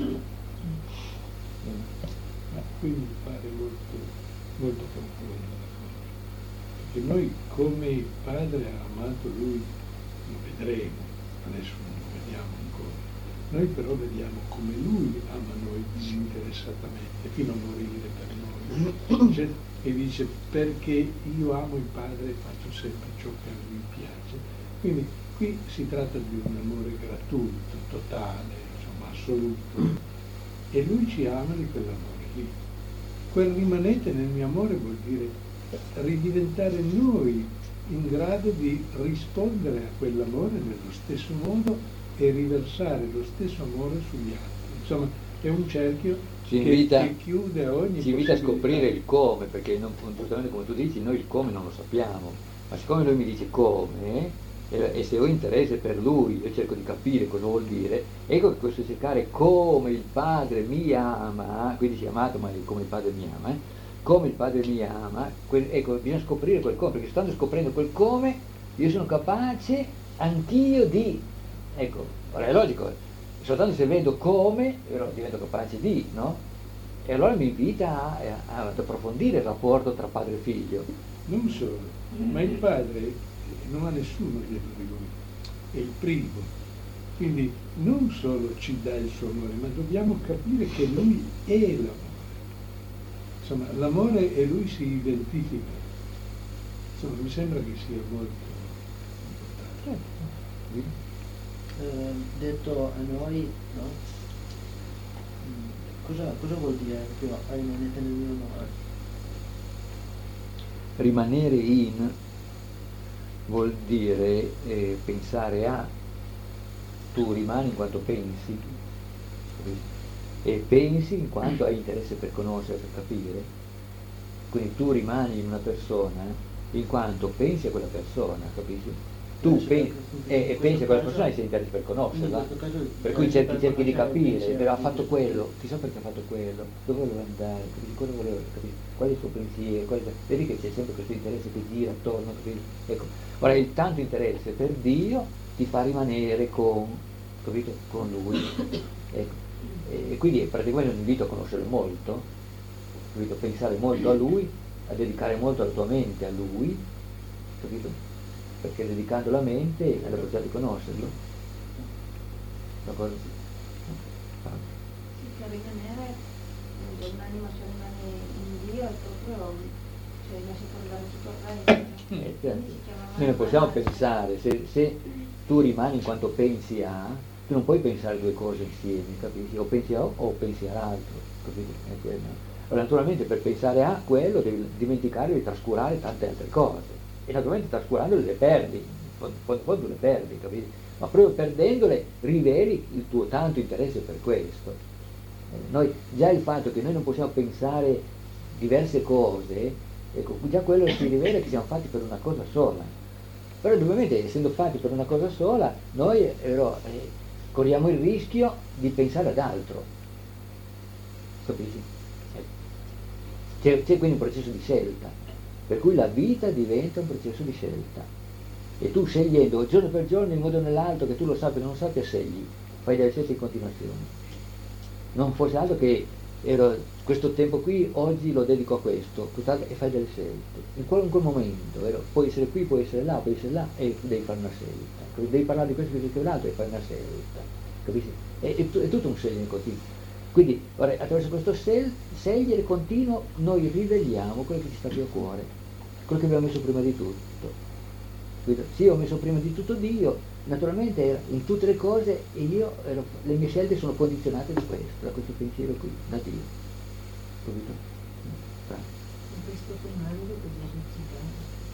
Ma qui mi pare molto, molto profonda la cosa, perché noi come il Padre ha amato Lui, lo vedremo, adesso non lo vediamo ancora, noi però vediamo come Lui ama noi disinteressatamente, fino a morire per noi, cioè, e dice perché io amo il Padre e faccio sempre ciò che a Lui piace. Quindi qui si tratta di un amore gratuito, totale, insomma assoluto, e Lui ci ama di quell'amore lì. Quel rimanete nel mio amore vuol dire ridiventare noi in grado di rispondere a quell'amore nello stesso modo e riversare lo stesso amore sugli altri. Insomma, è un cerchio ci invita, che, che chiude ogni ci invita a possibilità. scoprire il come, perché non, giustamente come tu dici, noi il come non lo sappiamo. ma siccome lui mi dice come, e, e se ho interesse per lui, io cerco di capire cosa vuol dire, ecco che questo cercare come il padre mi ama, quindi si è amato ma come il padre mi ama, eh, come il padre mi ama, quel, ecco, bisogna scoprire quel come, perché stando scoprendo quel come, io sono capace anch'io di, ecco, ora è logico, soltanto se vedo come, io divento capace di, no? E allora mi invita a, a, ad approfondire il rapporto tra padre e figlio. Non solo, ma il padre non ha nessuno dietro di lui, è il primo. Quindi non solo ci dà il suo amore, ma dobbiamo capire che lui è l'amore. Insomma, l'amore e lui si identifica. Insomma, mi sembra che sia molto importante. Eh, detto a noi, no? Cosa, cosa vuol dire che rimanete nel mio amore? Rimanere in vuol dire eh, pensare a, tu rimani in quanto pensi, e pensi in quanto hai interesse per conoscere, per capire, quindi tu rimani in una persona in quanto pensi a quella persona, capisci? Tu pensi, e, e pensi a quella persona e sei interesse per conoscerla, per cui cerchi, cerchi di capire, però ha fatto quello, chissà perché ha fatto quello, dove voleva andare, capisci? Cosa voleva capire, qual è il suo pensiero, qual è... vedi che c'è sempre questo interesse che gira attorno, capisci? Ecco, ora il tanto interesse per Dio ti fa rimanere con, capito? Con Lui, ecco. E quindi è praticamente un invito a conoscere molto, capito? Pensare molto a Lui, a dedicare molto la tua mente a Lui, capito? Perché dedicando la mente hai la possibilità di conoscerlo. D'accordo? Sì, che rimanere, un'anima se rimane in Dio è proprio, cioè lascia parlare tutto il resto. Eh, certo. Noi non possiamo pensare, se, se tu rimani in quanto pensi a, tu non puoi pensare due cose insieme, capisci? O pensi a o pensi all'altro, capito? È quello. Allora naturalmente per pensare a quello devi dimenticare di trascurare tante altre cose. E naturalmente trascurandole le perdi, in fondo, fondo le perdi, capito? Ma proprio perdendole riveli il tuo tanto interesse per questo. Eh, noi, già il fatto che noi non possiamo pensare diverse cose, ecco, già quello ci rivela che siamo fatti per una cosa sola. Però ovviamente essendo fatti per una cosa sola, noi però, eh, corriamo il rischio di pensare ad altro. Capisci? C'è, c'è quindi un processo di scelta. Per cui la vita diventa un processo di scelta. E tu scegliendo giorno per giorno, in modo o nell'altro, che tu lo sappia o non lo sappia, scegli, fai delle scelte in continuazione. Non fosse altro che ero, questo tempo qui, oggi lo dedico a questo, e fai delle scelte. In quel, in quel momento, ero, puoi essere qui, puoi essere là, puoi essere là, e devi fare una scelta. Devi parlare di questo, di quell'altro, e fai una scelta. Capisci? È, è, è tutto un scegliere continuo. Quindi, ora, attraverso questo scegliere continuo, noi riveliamo quello che ci sta più a cuore, quello che abbiamo messo prima di tutto. Quindi, sì, ho messo prima di tutto Dio, naturalmente in tutte le cose e io ero, le mie scelte sono condizionate da questo, da questo pensiero qui, da Dio. Capito? In questo comando che Gesù ci dà,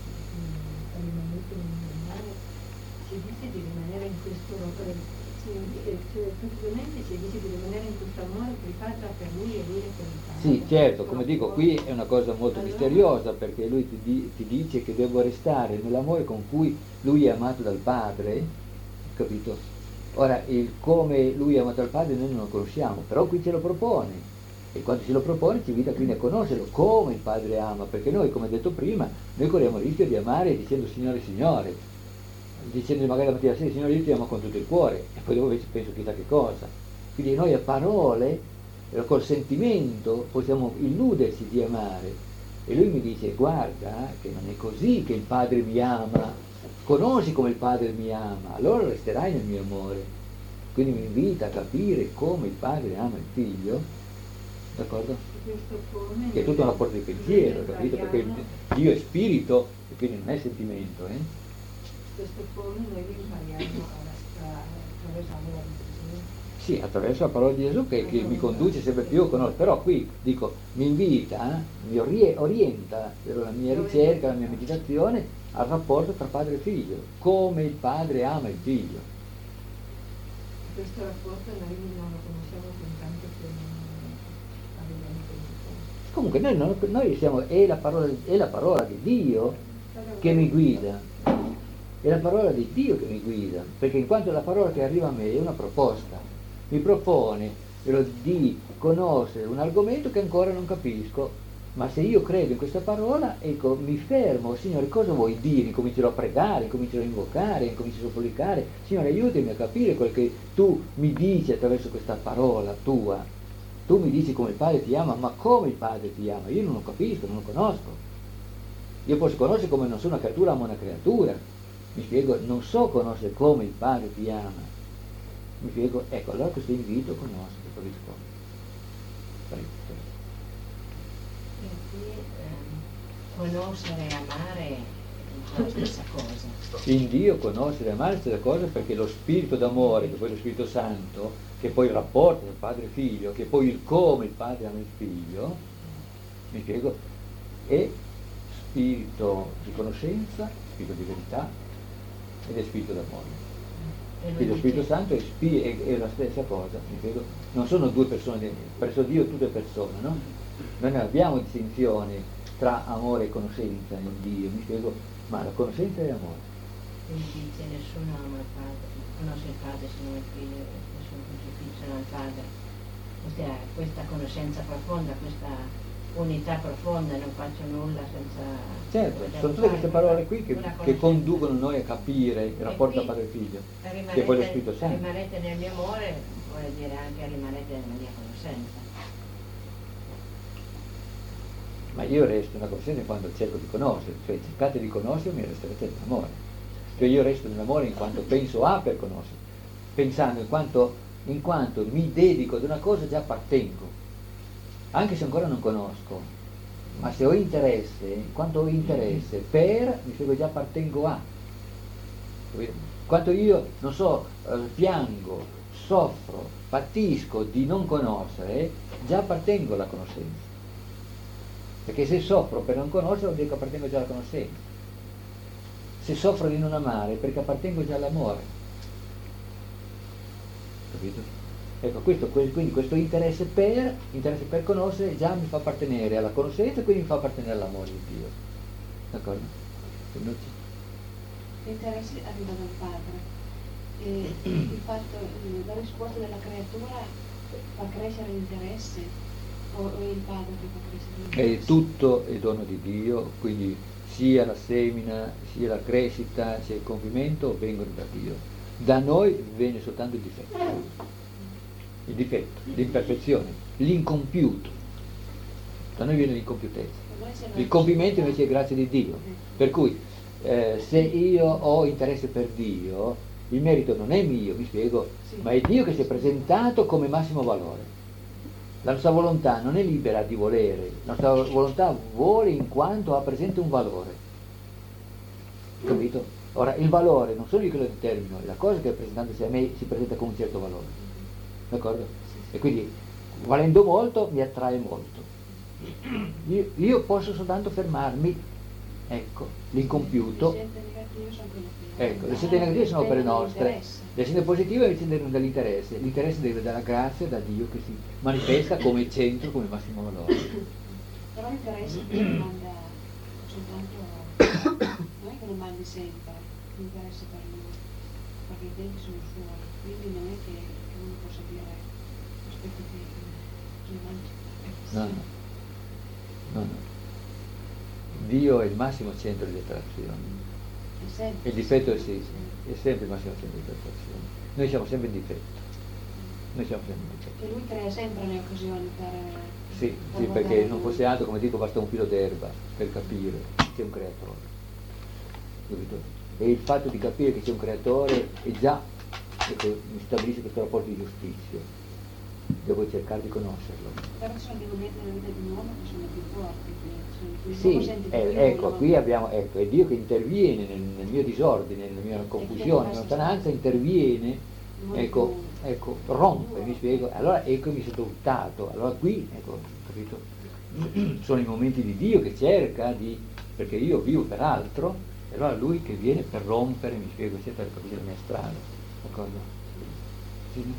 rimanete nel mare, ci dice di rimanere in questo opera. Cioè, praticamente si dice di rimanere in questo amore che il padre ha per lui e lui è per il padre. Sì, certo, come dico, qui è una cosa molto allora, misteriosa, perché lui ti, di, ti dice che devo restare nell'amore con cui lui è amato dal padre, capito? Ora, il come lui è amato dal padre noi non lo conosciamo, però qui ce lo propone, e quando ce lo propone ci invita quindi a conoscerlo come il padre ama, perché noi, come detto prima, noi corriamo il rischio di amare dicendo Signore, Signore, dicendo magari la mattina sera, Signore, io ti amo con tutto il cuore, e poi dopo invece penso chissà che cosa. Quindi noi a parole, col sentimento, possiamo illuderci di amare. E lui mi dice, guarda che non è così che il Padre mi ama, conosci come il Padre mi ama, allora resterai nel mio amore. Quindi mi invita a capire come il Padre ama il Figlio, d'accordo? Che è tutto un rapporto di pensiero, capito? Perché Dio è spirito e quindi non è sentimento, eh? Questo come noi lo impariamo attraverso la Gesù. Sì, attraverso la parola di Gesù che, che mi conduce sempre più a conoscere, però qui dico, mi invita, mi orienta la mia ricerca, la mia meditazione al rapporto tra padre e figlio, come il padre ama il figlio. Questo rapporto noi non lo conosciamo con tanto che non abbiamo conosciuto. Comunque noi, non, noi siamo, è la, parola, è la parola di Dio, che mi guida, è la parola di Dio che mi guida, perché in quanto la parola che arriva a me è una proposta, mi propone di conoscere un argomento che ancora non capisco, ma se io credo in questa parola, ecco, mi fermo, Signore, cosa vuoi dire? Incomincerò a pregare, incomincerò a invocare, incomincerò a supplicare, Signore, aiutami a capire quel che tu mi dici attraverso questa parola tua. Tu mi dici come il Padre ti ama, ma come il Padre ti ama? Io non lo capisco, non lo conosco. Io posso conoscere come non sono una creatura, ma una creatura. Mi spiego, non so conoscere come il Padre ti ama. Mi spiego, ecco, allora questo invito conosco, capisco. Quindi eh, conoscere e amare è la stessa cosa. In Dio conoscere e amare è la stessa cosa, perché lo spirito d'amore, che poi è lo Spirito Santo, che poi il rapporto tra padre e figlio, che poi il come il padre ama il figlio, mi spiego, è spirito di conoscenza, spirito di verità ed è spirito d'amore. Quindi lo Spirito Santo è, spi- è, è la stessa cosa, mi spiego? Non sono due persone, presso Dio tutte persone, no? Noi non abbiamo distinzioni tra amore e conoscenza in Dio, mi spiego, ma la conoscenza è amore. Quindi dice nessuno ama il padre, conosce il padre se non il figlio, nessuno conosce il figlio se non il padre. Ossia, questa conoscenza profonda, questa unità profonda, non faccio nulla senza... Certo, sono tutte queste parole qui che, che conducono noi a capire il rapporto tra padre e figlio, che è poi lo Spirito Santo. Rimanete nel mio amore vuol dire anche rimanete nella mia conoscenza. Ma io resto nella conoscenza quando cerco di conoscere, cioè cercate di conoscermi e resterete nell'amore. Cioè io resto nell'amore in quanto penso a per conoscere, pensando in quanto, in quanto mi dedico ad una cosa già appartengo, anche se ancora non conosco, ma se ho interesse, in quanto ho interesse per, mi spiego, già appartengo a. Quanto io, non so, piango, soffro, patisco di non conoscere, già appartengo alla conoscenza. Perché se soffro per non conoscere, vuol dire che appartengo già alla conoscenza. Se soffro di non amare, perché appartengo già all'amore. Capito? Ecco, questo, quindi questo interesse per, interesse per conoscere già mi fa appartenere alla conoscenza e quindi mi fa appartenere all'amore di Dio. D'accordo? L'interesse arriva dal Padre. E il fatto, la risposta della creatura fa crescere l'interesse o è il Padre che fa crescere l'interesse? È tutto è dono di Dio, quindi sia la semina, sia la crescita, sia il compimento vengono da Dio. Da noi viene soltanto il difetto. Il difetto, l'imperfezione, l'incompiuto. Da noi viene l'incompiutezza. Il compimento invece è grazia di Dio. Per cui eh, se io ho interesse per Dio, il merito non è mio, mi spiego, ma è Dio che si è presentato come massimo valore. La nostra volontà non è libera di volere, la nostra volontà vuole in quanto ha presente un valore. Capito? Ora, il valore non sono io che lo determino, è la cosa che presentandosi a me si presenta con un certo valore. D'accordo? E quindi valendo molto mi attrae molto. Io, io posso soltanto fermarmi, ecco, l'incompiuto. Ecco, le scelte negative sono opere nostre, le scelte positive invece derivano dall'interesse. L'interesse deriva dalla grazia, da Dio che si manifesta come il centro, come il massimo valore. Però l'interesse che non manda soltanto, non è che lo mandi sempre l'interesse per lui, perché i tempi sono suoi, quindi non è che uno possa dire aspetta che mi mangi. No, no, no, no. Dio è il massimo centro di attrazione. Il difetto è, sì, è sempre il massimo centro di attrazione. Noi siamo sempre in difetto. Noi siamo sempre in difetto. E lui crea sempre le occasioni per... Sì, sì, perché non fosse altro, come dico, basta un filo d'erba per capire che c'è un creatore. Capito? E il fatto di capire che c'è un creatore è già, ecco, mi stabilisce questo rapporto di giustizia. Devo cercare di conoscerlo. Però ci sono dei momenti nella vita di un uomo che sono più forti, che sì, eh, ecco, qui abbiamo, ecco, è Dio che interviene nel, nel mio disordine, nella mia confusione, nella lontananza, interviene, ecco, ecco, rompe, mi spiego, allora ecco mi sono buttato, allora qui, ecco, capito, sono i momenti di Dio che cerca di, perché io vivo per altro, e allora lui che viene per rompere, mi spiego, eccetera, per capire la mia strada, d'accordo? Sì.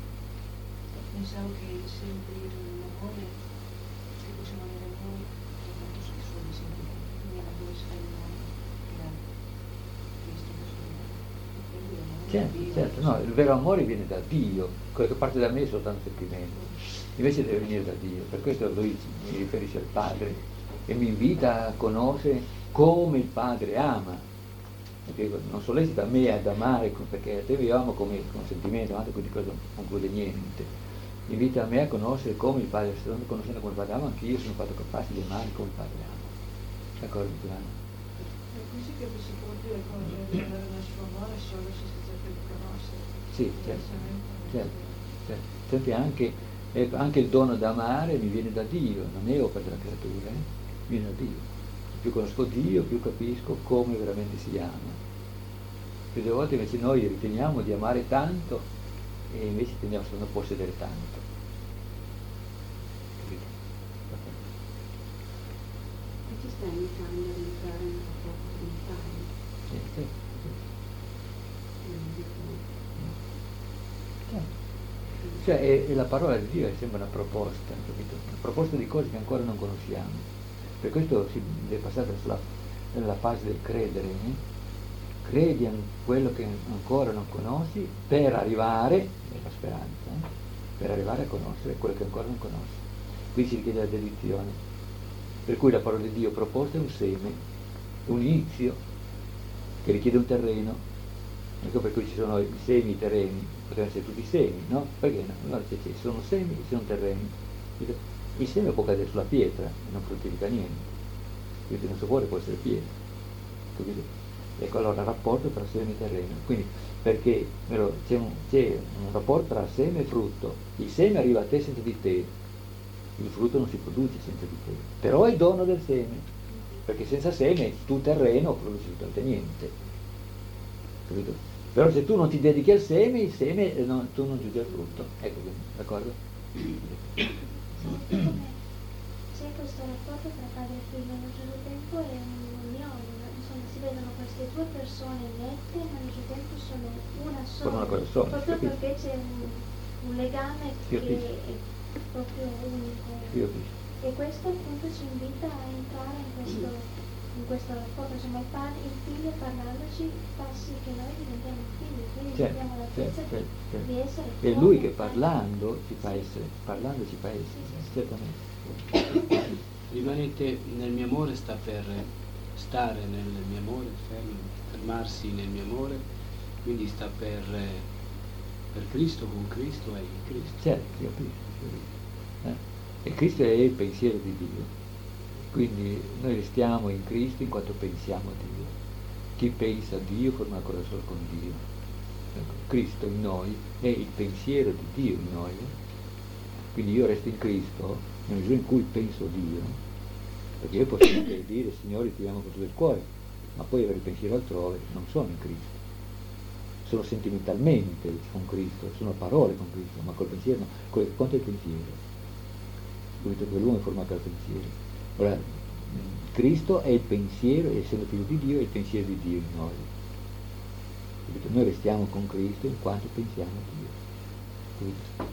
Pensavo che il sentire l'amore che possiamo avere noi è molto sessuale, quindi la dove sta l'amore. Certo, certo, no, il vero amore viene da Dio, quello che parte da me è soltanto sentimento, invece deve venire da Dio, per questo lui mi riferisce al Padre e mi invita a conoscere come il Padre ama, perché non sollecita me ad amare, perché te io amo come con sentimento, ma quindi questo non conclude niente, invita a me a conoscere come il Padre, se non conoscendo come il Padre ama, anche io sono fatto capace di amare come il Padre ama, d'accordo Giovanni? È così che si può dire come avere il suo amore solo se si cerca di conoscere. Sì, certo, certo, certo. Senti, anche, ecco, anche il dono d'amare mi viene da Dio, non è opera della creatura, eh? Viene da Dio. Più conosco Dio, più capisco come veramente si ama. Più delle volte invece noi riteniamo di amare tanto e invece tendiamo solo a possedere tanto. Capito? E ci stai invitando ad entrare nel rapporto con il Padre? Sì, sì, sì. Cioè è, è la parola di Dio è sempre una proposta, capito? Una proposta di cose che ancora non conosciamo. Per questo si è passata sulla, nella fase del credere, eh? Credi in quello che ancora non conosci per arrivare, è la speranza, eh? Per arrivare a conoscere quello che ancora non conosci. Qui si richiede la dedizione, per cui la parola di Dio proposta è un seme, un inizio che richiede un terreno. Ecco per cui ci sono i semi, i terreni, potrebbero essere tutti semi, no? Perché no? Allora c'è, ci sono semi e ci sono terreni. Il seme può cadere sulla pietra e non fruttifica niente, quindi il nostro cuore può essere pietra. Capito? Ecco allora il rapporto tra seme e terreno. Quindi perché c'è un, c'è un rapporto tra seme e frutto. Il seme arriva a te senza di te, il frutto non si produce senza di te, però è dono del seme, perché senza seme tu terreno produci assolutamente niente. Capito? Però se tu non ti dedichi al seme, il seme non, tu non giudichi il frutto. Ecco quindi, d'accordo? C'è questo rapporto tra padre e figlio allo stesso tempo è un'unione, insomma si vedono queste due persone nette ma allo stesso tempo sono una sola, una cosa sola, proprio capito? Perché c'è un, un legame Io che capisco. è proprio unico. Io capisco. E questo appunto ci invita a entrare in questo, in questo rapporto, insomma il, padre, il figlio parlandoci fa sì che noi diventiamo figli, quindi Certo, abbiamo la certo, certezza certo, certo. di essere È come lui che il padre. parlando ci fa essere, parlando ci fa essere, Sì, sì, sì. certamente. Rimanete nel mio amore sta per stare nel mio amore, fermarsi nel mio amore, quindi sta per, per Cristo, con Cristo e in Cristo. Certo, io capisco, io capisco. Eh? E Cristo è il pensiero di Dio, quindi noi restiamo in Cristo in quanto pensiamo a Dio. Chi pensa a Dio forma una cosa sola con Dio. Ecco, Cristo in noi è il pensiero di Dio in noi, eh? Quindi io resto in Cristo nella misura in cui penso a Dio, perché io posso anche dire Signore ti amo con tutto il cuore, ma poi avere il pensiero altrove, non sono in Cristo, sono sentimentalmente con Cristo, sono parole con Cristo, ma col pensiero no, quello che conta è il pensiero, capito che l'uomo è formato dal pensiero. Ora, Cristo è il pensiero, essendo figlio di Dio, è il pensiero di Dio in noi, capito? Noi restiamo con Cristo in quanto pensiamo a Dio, capito?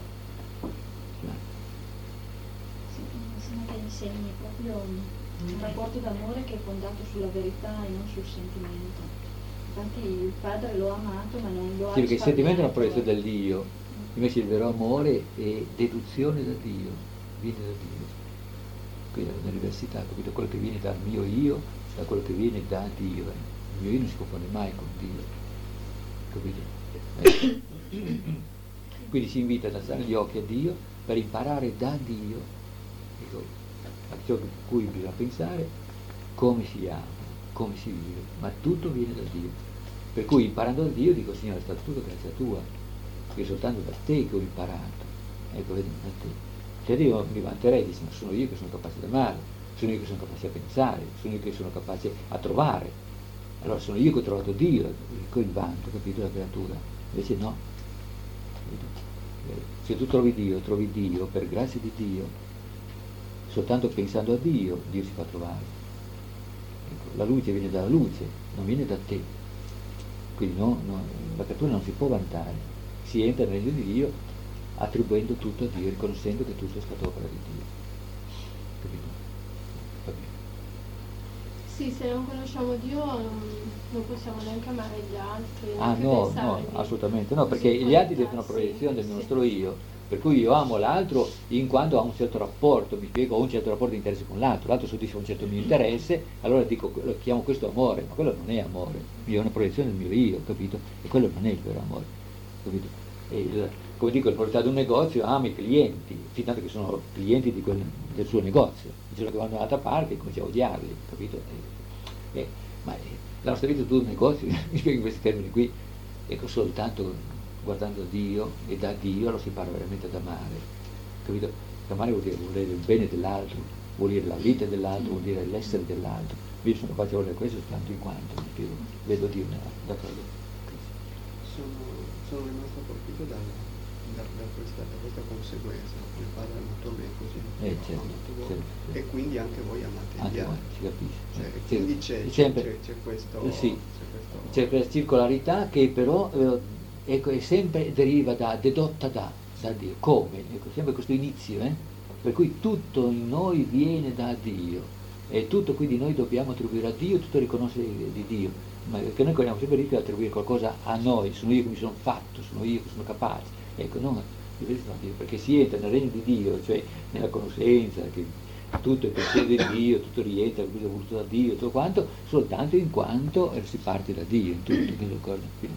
Che insegni proprio un rapporto d'amore che è fondato sulla verità e non sul sentimento. Infatti il padre lo ha amato ma non lo ha Sì, perché il sentimento è una risparmiato. proiezione del Dio, invece il vero amore è deduzione da Dio, viene da Dio. Quindi nell'università, capito? Quello che viene dal mio io, da quello che viene da Dio. Eh. Il mio io non si confonde mai con Dio, capito? Eh. Quindi si invita ad alzare gli occhi a Dio per imparare da Dio. Ecco, a ciò di cui bisogna pensare, come si ama, come si vive, ma tutto viene da Dio. Per cui imparando da Dio dico Signore è stato tutto grazie a tua, perché soltanto da te che ho imparato, ecco vedi da te. Cioè io mi vanterei, dice, ma sono io che sono capace di amare, sono io che sono capace a pensare, sono io che sono capace a trovare, allora sono io che ho trovato Dio, ecco il vanto, capito, la creatura, invece no. Capito? Se tu trovi Dio, trovi Dio per grazia di Dio. Soltanto pensando a Dio, Dio si fa trovare. Ecco, la luce viene dalla luce, non viene da te. Quindi no, no, la creatura non si può vantare. Si entra nel regno di Dio attribuendo tutto a Dio, riconoscendo che tutto è stato opera di Dio. Capito? Va bene. Sì, se non conosciamo Dio non, non possiamo neanche amare gli altri. Ah neanche no, pensare no, di- assolutamente no, di perché gli altri devono supportarsi. proiezione del Sì. nostro io, per cui io amo l'altro in quanto ha un certo rapporto, mi spiego, ho un certo rapporto di interesse con l'altro, l'altro soddisfa un certo mio interesse, allora dico, lo chiamo questo amore, ma quello non è amore, io ho una proiezione del mio io, capito? E quello non è il vero amore, capito? E il- come dico, il proprietario di un negozio ama i clienti, fin tanto che sono clienti di quel- del suo negozio, il giorno che vanno da un'altra parte comincia a odiarli, capito? E- e- ma eh, la nostra vita è tutto un negozio, mi spiego in questi termini qui, ecco, soltanto guardando Dio e da Dio lo si impara veramente ad amare, capito? Amare vuol dire volere il bene dell'altro, vuol dire la vita dell'altro, vuol dire l'essere dell'altro. Io sono capace di volere questo soltanto in quanto, mi spiego, vedo Dio nella d'accordo. Sono, sono rimasto colpito da, da, da, questa, da questa conseguenza. Il Padre ha amato me così, Eh, ho certo, amato voi, certo, certo. e quindi anche voi amate Anche gli voi, altri. si capisce. Cioè, Sì. quindi c'è, c'è, Sempre- c'è, c'è questo... eh, sì. c'è questo- C'è questa circolarità che però eh, ecco, è sempre deriva da, dedotta da, da Dio. Come? Ecco, sempre questo inizio, eh? Per cui tutto in noi viene da Dio e tutto quindi noi dobbiamo attribuire a Dio, tutto riconoscere di Dio, ma perché noi corriamo sempre rischio di attribuire qualcosa a noi, sono io che mi sono fatto, sono io che sono capace, ecco, no, riferisco a Dio, perché si entra nel regno di Dio, cioè nella conoscenza, che tutto è pensiero di Dio, tutto rientra, tutto è voluto da Dio, tutto quanto, soltanto in quanto eh, si parte da Dio, in tutto, quindi d'accordo? Quindi,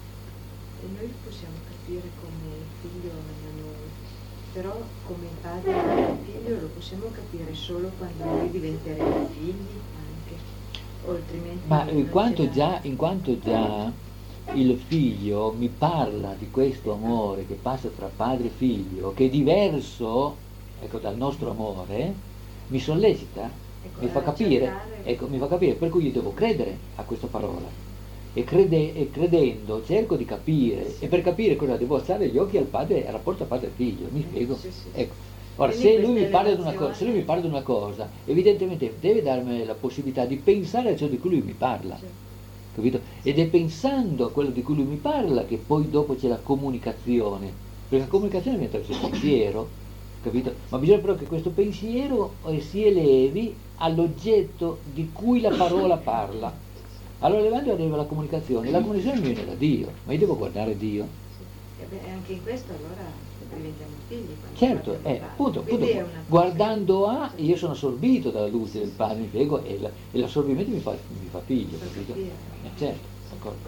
E noi possiamo capire come il figlio ama noi, però come il padre ama il figlio lo possiamo capire solo quando noi diventeremo figli anche, o altrimenti ma non in quanto, ce l'ha. già, in quanto già il figlio mi parla di questo amore che passa tra padre e figlio, che è diverso, ecco, dal nostro amore, mi sollecita, Ecco, mi fa a capire, cercare- ecco, mi fa capire, per cui io devo credere a questa parola. E, crede- e credendo cerco di capire, e per capire cosa devo alzare gli occhi al padre, al rapporto padre e figlio, mi spiego? Sì, sì. Ecco. Ora, Quindi se lui, mi questa parla di una cosa, se lui mi elevazione- parla di una cosa, evidentemente deve darmi la possibilità di pensare a ciò di cui lui mi parla, Sì. capito? Ed è pensando a quello di cui lui mi parla che poi dopo c'è la comunicazione, perché la comunicazione viene attraverso il pensiero, capito? Ma bisogna però che questo pensiero eh, si elevi all'oggetto di cui la parola parla. Allora levando arriva la comunicazione, la comunicazione mi viene da Dio, ma io devo guardare Dio. E beh, anche in questo allora diventiamo figli. quando Certo, guardiamo eh, il appunto, padre. Quindi appunto, è una guardando a, io sono assorbito dalla luce del Padre, mi spiego, e, la- e l'assorbimento mi fa, mi fa figlio, capito? Eh, certo, d'accordo.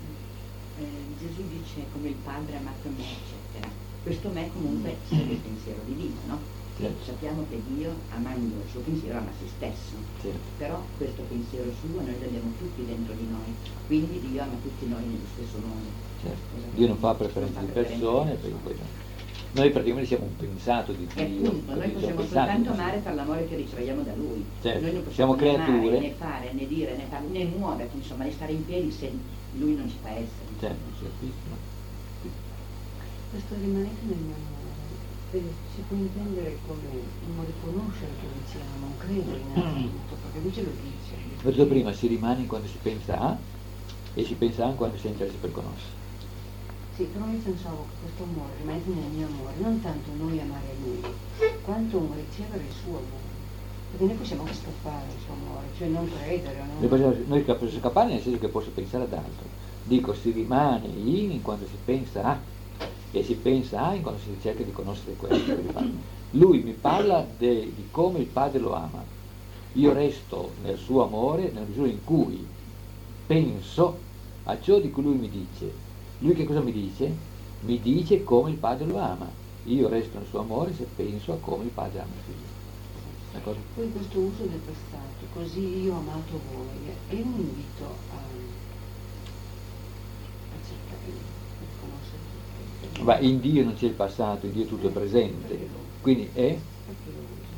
Eh, Gesù dice come il Padre ha amato me, eccetera. Questo me comunque sarebbe il pensiero divino, no? Certo. Sappiamo che Dio, amando il suo pensiero, ama se stesso. Certo. Però questo pensiero suo noi l'abbiamo tutti dentro di noi, quindi Dio ama tutti noi nello stesso modo. Certo. Dio non fa preferenze Non di fa preferenze persone, di perché persone. poi no. Noi praticamente siamo un pensato di E Dio. appunto, noi capito? possiamo Pensato soltanto di Dio. amare per l'amore che riceviamo da Lui. Certo, Noi non siamo possiamo né amare, creature. né fare, né dire, né, fare, né muoverci, insomma, né stare in piedi se Lui non ci fa essere. Certo, si capisce. Questo rimanete nel mio amore, vedi, si può intendere come amore conoscere che iniziamo, non credere innanzitutto, perché lui ce lo dice. Ho detto prima, si rimane quando si pensa a e si pensa a quando si ha interesse per conoscere. Sì, però io pensavo che questo amore rimanete nel mio amore, non tanto noi amare lui, quanto un ricevere il suo amore. Perché noi possiamo anche scappare il suo amore, cioè non credere, Noi no? possiamo, noi possiamo scappare nel senso che posso pensare ad altro. Dico, si rimane in in quando si pensa a, e si pensa a in quando si cerca di conoscere quello che mi parla. Lui mi parla de- di come il padre lo ama. Io resto nel suo amore nella misura in cui penso a ciò di cui lui mi dice. Lui che cosa mi dice? Mi dice come il padre lo ama. Io resto nel suo amore se penso a come il padre ama il figlio. D'accordo? Poi questo uso del passato, così io ho amato voi, è un invito a, a cercare di conoscere tutto. Ma in Dio non c'è il passato, in Dio tutto è presente. Quindi è Perché lo uso?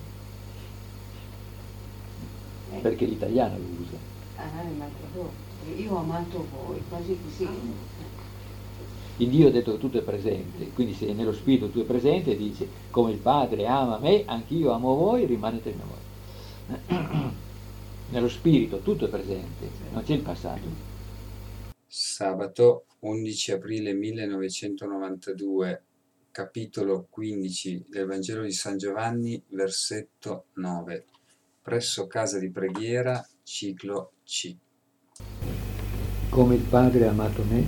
Eh, perché l'italiano lo usa. Ah, è un'altra cosa. Io ho amato voi, quasi sì. In Dio ha detto che tutto è presente, quindi se nello Spirito tutto è presente, dice come il Padre ama me, anch'io amo voi, rimanete in amore. Nello Spirito tutto è presente, non c'è il passato. Sabato undici aprile millenovecentonovantadue, capitolo quindici del Vangelo di San Giovanni, versetto nove. presso casa di preghiera, ciclo C. Come il Padre ha amato me,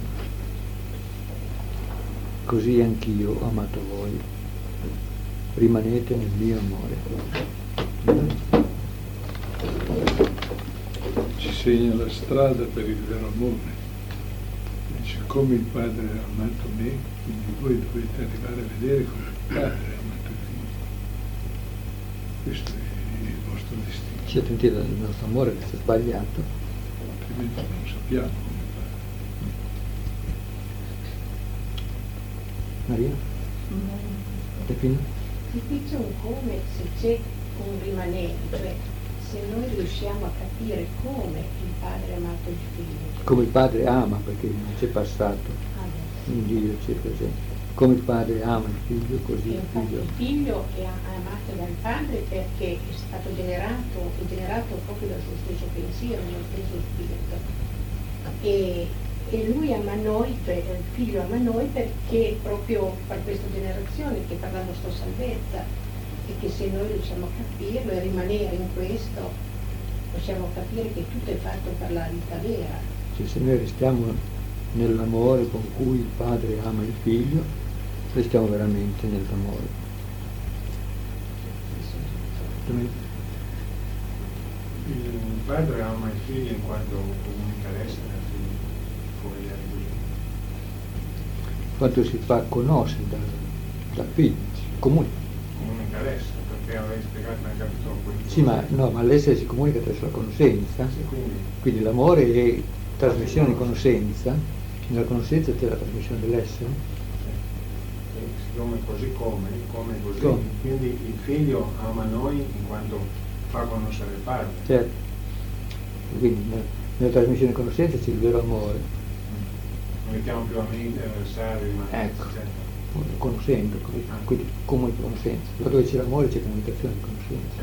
così anch'io ho amato voi. Rimanete nel mio amore. Ci segna la strada per il vero amore. Dice, come il Padre ha amato me, quindi voi dovete arrivare a vedere come il Padre ha amato il Figlio. Questo è il vostro destino. Ci attenti al nostro amore che sta sbagliato. Altrimenti non sappiamo come fare. Maria? È finito? Qui c'è un come se c'è un rimanere, cioè se noi riusciamo a capire come il Padre ha amato il Figlio. Come il Padre ama, perché non c'è passato, in Dio c'è presente. Come il Padre ama il Figlio, così il Figlio. Il Figlio è amato dal Padre perché è stato generato, è generato proprio dal suo stesso pensiero, dallo stesso spirito. E, e lui ama noi, cioè il Figlio ama noi perché proprio per questa generazione, che per la nostra salvezza, e che se noi riusciamo a capirlo e rimanere in questo, possiamo capire che tutto è fatto per la vita vera. Cioè, se noi restiamo nell'amore con cui il Padre ama il Figlio, restiamo veramente nell'amore. Il Padre ama il Figlio in quanto comunica l'essere al Figlio, come gli altri. Quanto si fa conoscere dal, dal Figlio, si comunica. Comunica l'essere, perché avevi spiegato nel capitolo quindici. Sì, ma, no, ma l'essere si comunica attraverso la conoscenza, sì, quindi. quindi l'amore è trasmissione di conoscenza, nella conoscenza c'è la trasmissione dell'essere. Siccome così come, come così, come? Quindi il Figlio ama noi in quanto fa conoscere il Padre. Certo, quindi nella, nella trasmissione di conoscenza c'è il vero amore. Non mettiamo più amici, avversari, ma ecco, certo. Conoscendo, quindi comunica conoscenza. Dove c'è l'amore c'è comunicazione di conoscenza.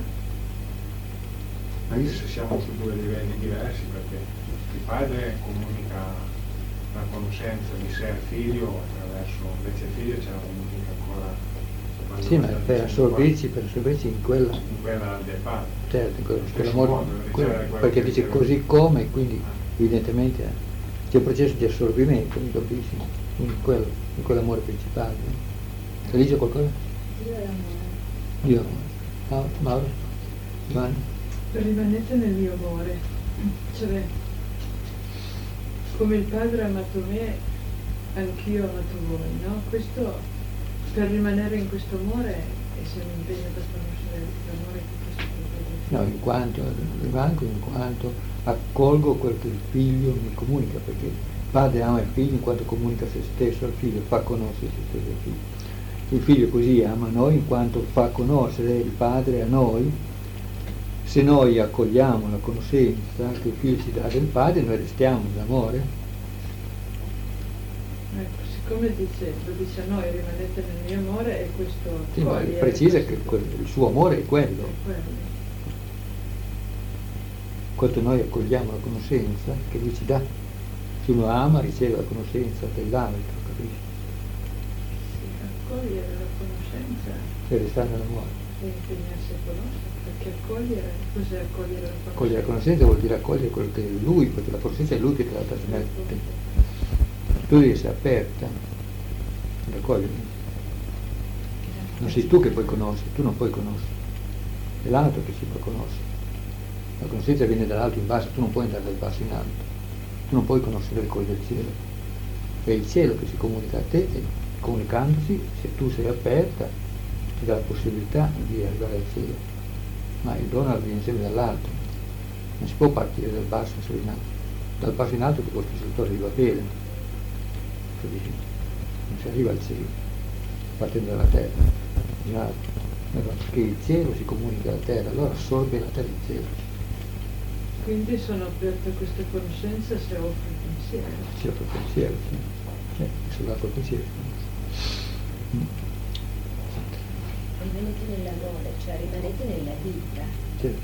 Anche se siamo su due livelli diversi, perché il Padre comunica la conoscenza di sé al Figlio attraverso, invece il Figlio ce la comunica ancora. Sì, ma per assorbirci, per assorbirci in quella, in quella del Padre. Certo, in quello, quell'amore, quello, perché dice così come, quindi evidentemente c'è un processo di assorbimento, mi capisci, in, quello, in quell'amore principale. No? Dice qualcosa? Dio è amore. Dio è amore. Ah, Mauro? Giovanni? Rimanete nel mio amore, cioè come il Padre ha amato me, anch'io ho amato voi, no? Questo, per rimanere in questo amore, e se mi impegno per conoscere l'amore che questo è. No, in quanto, rimango in quanto accolgo quel che il Figlio mi comunica, perché il Padre ama il Figlio in quanto comunica se stesso al Figlio, fa conoscere se stesso al Figlio. Il Figlio così ama noi in quanto fa conoscere il Padre a noi. Se noi accogliamo la conoscenza che il Figlio ci dà del Padre, noi restiamo nell'amore. Ecco, siccome dice, lo dice a noi, rimanete nel mio amore, e questo sì, ma precisa che quel, il suo amore è quello. È quello. Quanto noi accogliamo la conoscenza che lui ci dà. Se uno ama, riceve la conoscenza dell'altro, capisci? Sì, accogliere la conoscenza. E restare nell'amore. E impegnarsi a conoscere. Perché accogliere, cos'è accogliere la conoscenza? Accogliere la conoscenza vuol dire accogliere quello che è lui, perché la conoscenza è lui che te la trasmette. Tu devi essere aperta ad accoglierla. Non sei tu che puoi conoscere, tu non puoi conoscere, è l'altro che si può conoscere. La conoscenza viene dall'alto in basso, tu non puoi andare dal basso in alto, tu non puoi conoscere le cose del cielo. È il cielo che si comunica a te e comunicandosi, se tu sei aperta, ti dà la possibilità di arrivare al cielo. Ma il dono viene sempre dall'alto, non si può partire dal basso e in alto. Dal basso in alto questo istruttore arriva a piede, capisci? Non si arriva al cielo, partendo dalla terra, in alto. Perché il cielo si comunica alla terra, allora assorbe la terra il cielo. Quindi sono aperta a questa conoscenza se offro il pensiero. Si offre il pensiero, sì. Cioè, soldato il pensiero. Mm. Rimanete nell'amore, cioè rimanete nella vita. Certo.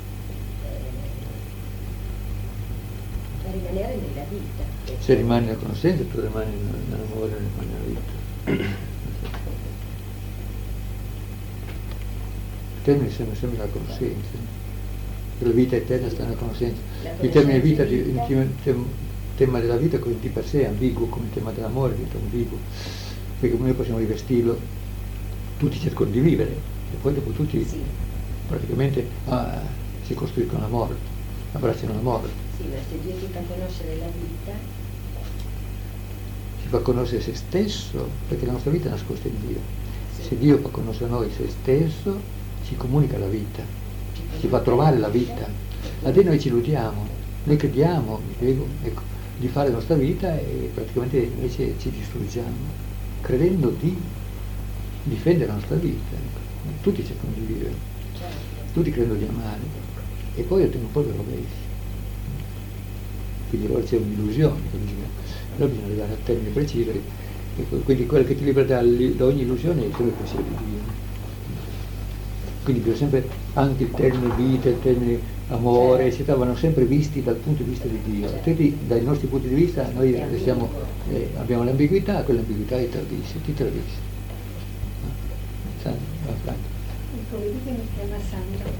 Eh, rimanere nella vita. Se rimani nella conoscenza, tu rimani nell'amore e rimani nella vita. Il termine sembra sempre la conoscenza. la vita eterna sta nella conoscenza. Il termine vita, il tema della vita di per sé è ambiguo, come il tema dell'amore diventa ambiguo, perché noi possiamo rivestirlo, tutti cercano di vivere, e poi dopo tutti sì. praticamente ah, si costruiscono la morte, abbracciano la morte. Sì, ma se Dio ti fa conoscere la vita, si fa conoscere se stesso, perché la nostra vita è nascosta in Dio. Sì. Se Dio fa conoscere a noi se stesso, ci comunica la vita, ci, ci fa trovare la vita. A te noi ci illudiamo, noi crediamo, mi spiego, ecco, di fare la nostra vita e praticamente invece ci distruggiamo, credendo di difendere la nostra vita. Ecco. Tutti cercano di vivere, tutti credono di amare, e poi ottengono un po' il rovescio. Quindi allora c'è un'illusione, però bisogna arrivare al termine preciso, e quindi quello che ti libera da, da ogni illusione è il pensiero di Dio. Quindi bisogna sempre, anche il termine vita, il termine amore, eccetera, vanno sempre visti dal punto di vista di Dio. Altrimenti dai nostri punti di vista noi restiamo, eh, abbiamo l'ambiguità, quell'ambiguità ti tradisce, ti tradisce. Sandra, va Franco. Ecco, vedi che mi chiama Sandra.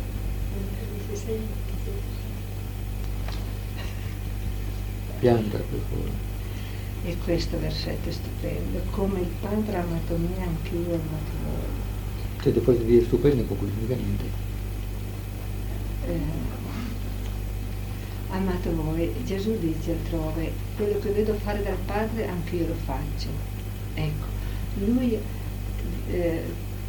Pianta, per favore. E questo versetto è stupendo. Come il Padre ha amato me, anche io ho amato voi. Cioè, poi di dire stupendo in cui non mica niente. Eh, amato voi, Gesù dice altrove, quello che vedo fare dal Padre anche io lo faccio. Ecco, lui eh,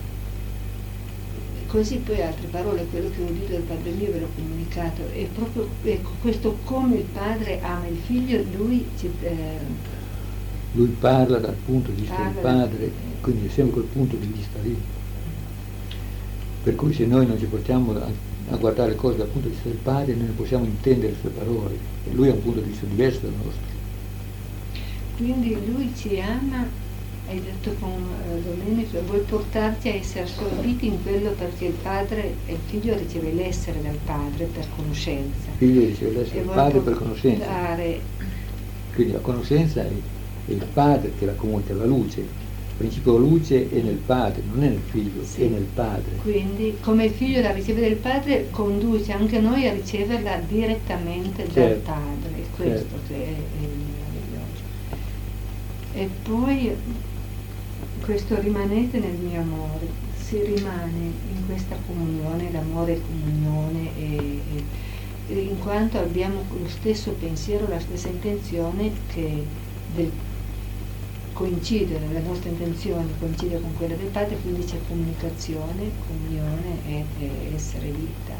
così poi altre parole, quello che ho udito dal Padre mio ve l'ho comunicato, è proprio ecco, questo come il Padre ama il Figlio, lui ci, eh, lui parla dal punto di vista del Padre, da... quindi è sempre quel punto di vista lì. Per cui se noi non ci portiamo a, a guardare le cose dal punto di vista del Padre, noi non possiamo intendere le sue parole, e lui ha un punto di vista diverso dal nostro. Quindi lui ci ama, hai detto con uh, Domenico, vuoi portarti a essere assorbiti in quello, perché il Padre e il Figlio riceve l'essere dal Padre per conoscenza. Il Figlio riceve l'essere dal Padre per conoscenza. Portare... Quindi la conoscenza è, è il Padre che la comunica alla luce. Il principio luce è nel Padre, non è nel Figlio, sì. È nel Padre. Quindi come il Figlio la riceve dal Padre, conduce anche noi a riceverla direttamente certo. dal Padre. È questo certo. che è, è meraviglioso. E poi questo rimanete nel mio amore, si rimane in questa comunione, l'amore è comunione, e, e, in quanto abbiamo lo stesso pensiero, la stessa intenzione che del coincide, la nostra intenzione coincide con quella del Padre, quindi c'è comunicazione, comunione e, e essere vita.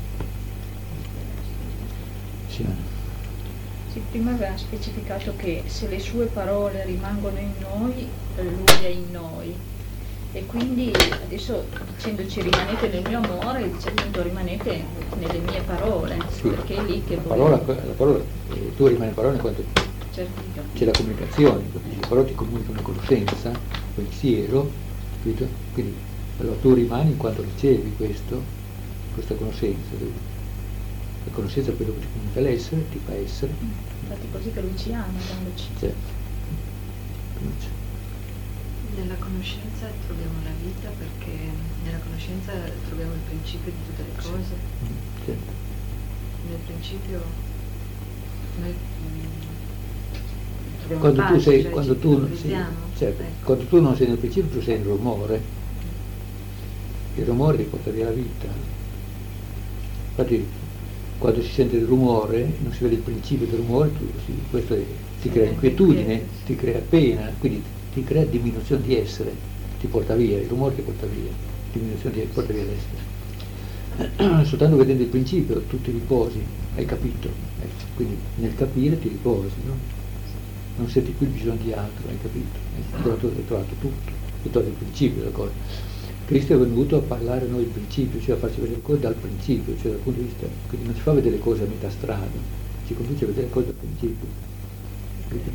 Sì. Sì, prima aveva specificato che se le sue parole rimangono in noi, lui è in noi. E quindi adesso dicendoci rimanete nel mio amore, dice appunto rimanete nelle mie parole, sì. Perché è lì che la parola, la parola, eh, tu rimani parole in quanto certo. C'è la comunicazione, le parole ti comunicano una conoscenza, pensiero, capito? Quindi allora tu rimani in quanto ricevi questo, questa conoscenza. La conoscenza è quello che ti comunica l'essere, ti fa essere. Infatti così che lui ci ama quando ci certo. Nella conoscenza troviamo la vita, perché nella conoscenza troviamo il principio di tutte le cose. Sì. Nel principio noi troviamo quando pace, tu sei, cioè quando tu, sì, certo, ecco. Quando tu non sei nel principio, tu sei nel rumore. Il rumore ti porta via la vita. Infatti quando si sente il rumore, non si vede il principio del rumore, tu, sì, questo è, ti crea inquietudine, ti crea pena, quindi ti crea diminuzione di essere, ti porta via, il rumore ti porta via, diminuzione di porta via l'essere. Soltanto vedendo il principio tu ti riposi, hai capito, ecco. Quindi nel capire ti riposi, no? Non senti più il bisogno di altro, hai capito, hai trovato, hai trovato tutto, hai trovato il principio della cosa. Cristo è venuto a parlare a noi il principio, cioè a farci vedere le cose dal principio, cioè dal punto di vista, quindi non ci fa vedere le cose a metà strada, ci conduce a vedere le cose dal principio. Quindi,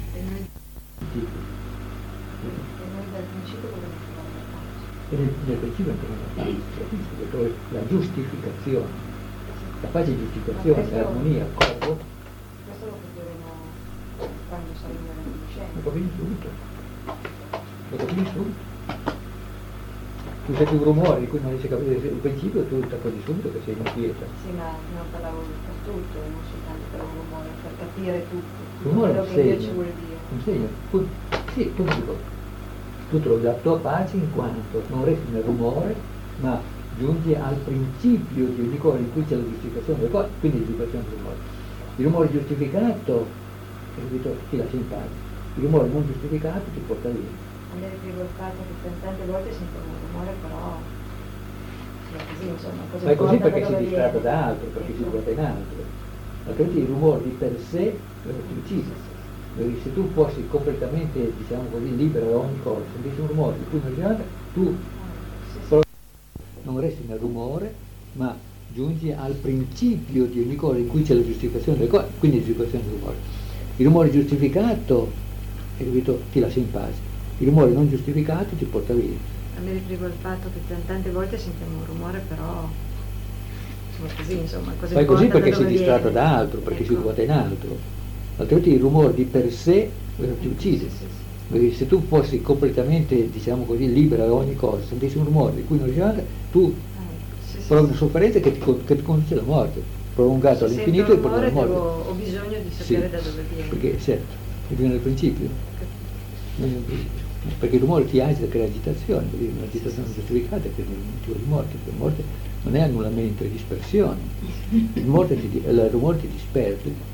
e nel, nel principio anche la pace, la giustificazione, la pace di giustificazione, l'armonia, il corpo. Questo lo vedremo quando saremo nella conoscenza. Lo capisci subito, lo capisci subito. tu senti un rumore di cui non riesci a capire il principio, tu ti accorgi subito che sei inquieta. Sì, ma non parlavo per tutto, non soltanto per un rumore, per capire tutto, Il rumore quello è un che invece segno, vuol dire. un segno. Tu, sì, tu dico, tu trovi la tua pace in quanto non resti nel rumore, ma giungi al principio di ogni cosa in cui c'è la giustificazione delle cose, quindi la giustificazione del rumore. Il rumore giustificato, capito, ti lascia in pace. Il rumore non giustificato ti porta via. A me riprimo il fatto che per tante volte sento un rumore, però è così, insomma, cosa Ma è così importa perché da si dove distratta viene? da altro, perché si guarda in altro. Altrimenti il rumore di per sé ti uccide. Perché se tu fossi completamente, diciamo così, libero da ogni cosa, se invece un rumore di cui non c'è, tu non resti nel rumore, ma giungi al principio di ogni cosa in cui c'è la giustificazione delle cose, quindi la giustificazione del rumore. Il rumore giustificato, capito, ti lascia in pace. Il rumore non giustificato ti porta via. A me riprimo il fatto che tante volte sentiamo un rumore, però insomma, così, insomma, cosa Fai così importa perché da sei dove distratto viene? da altro, perché si Ecco. guarda in altro. Altrimenti il rumore di per sé ti uccide. Perché se tu fossi completamente, diciamo così, libera da ogni cosa, sentissi un rumore di cui non riesci, tu provi una sofferenza che ti, con- che ti conduce alla morte, prolungato Se all'infinito sento e il porta alla rumore morte. devo, ho bisogno di Sì, sapere da dove viene. perché certo, viene dal principio. Viene dal principio. Perché il rumore ti agita, crea agitazione, quindi un'agitazione giustificata che è il motivo di morte, perché la morte non è annullamento, è dispersione. Il, morte ti, il rumore ti disperde.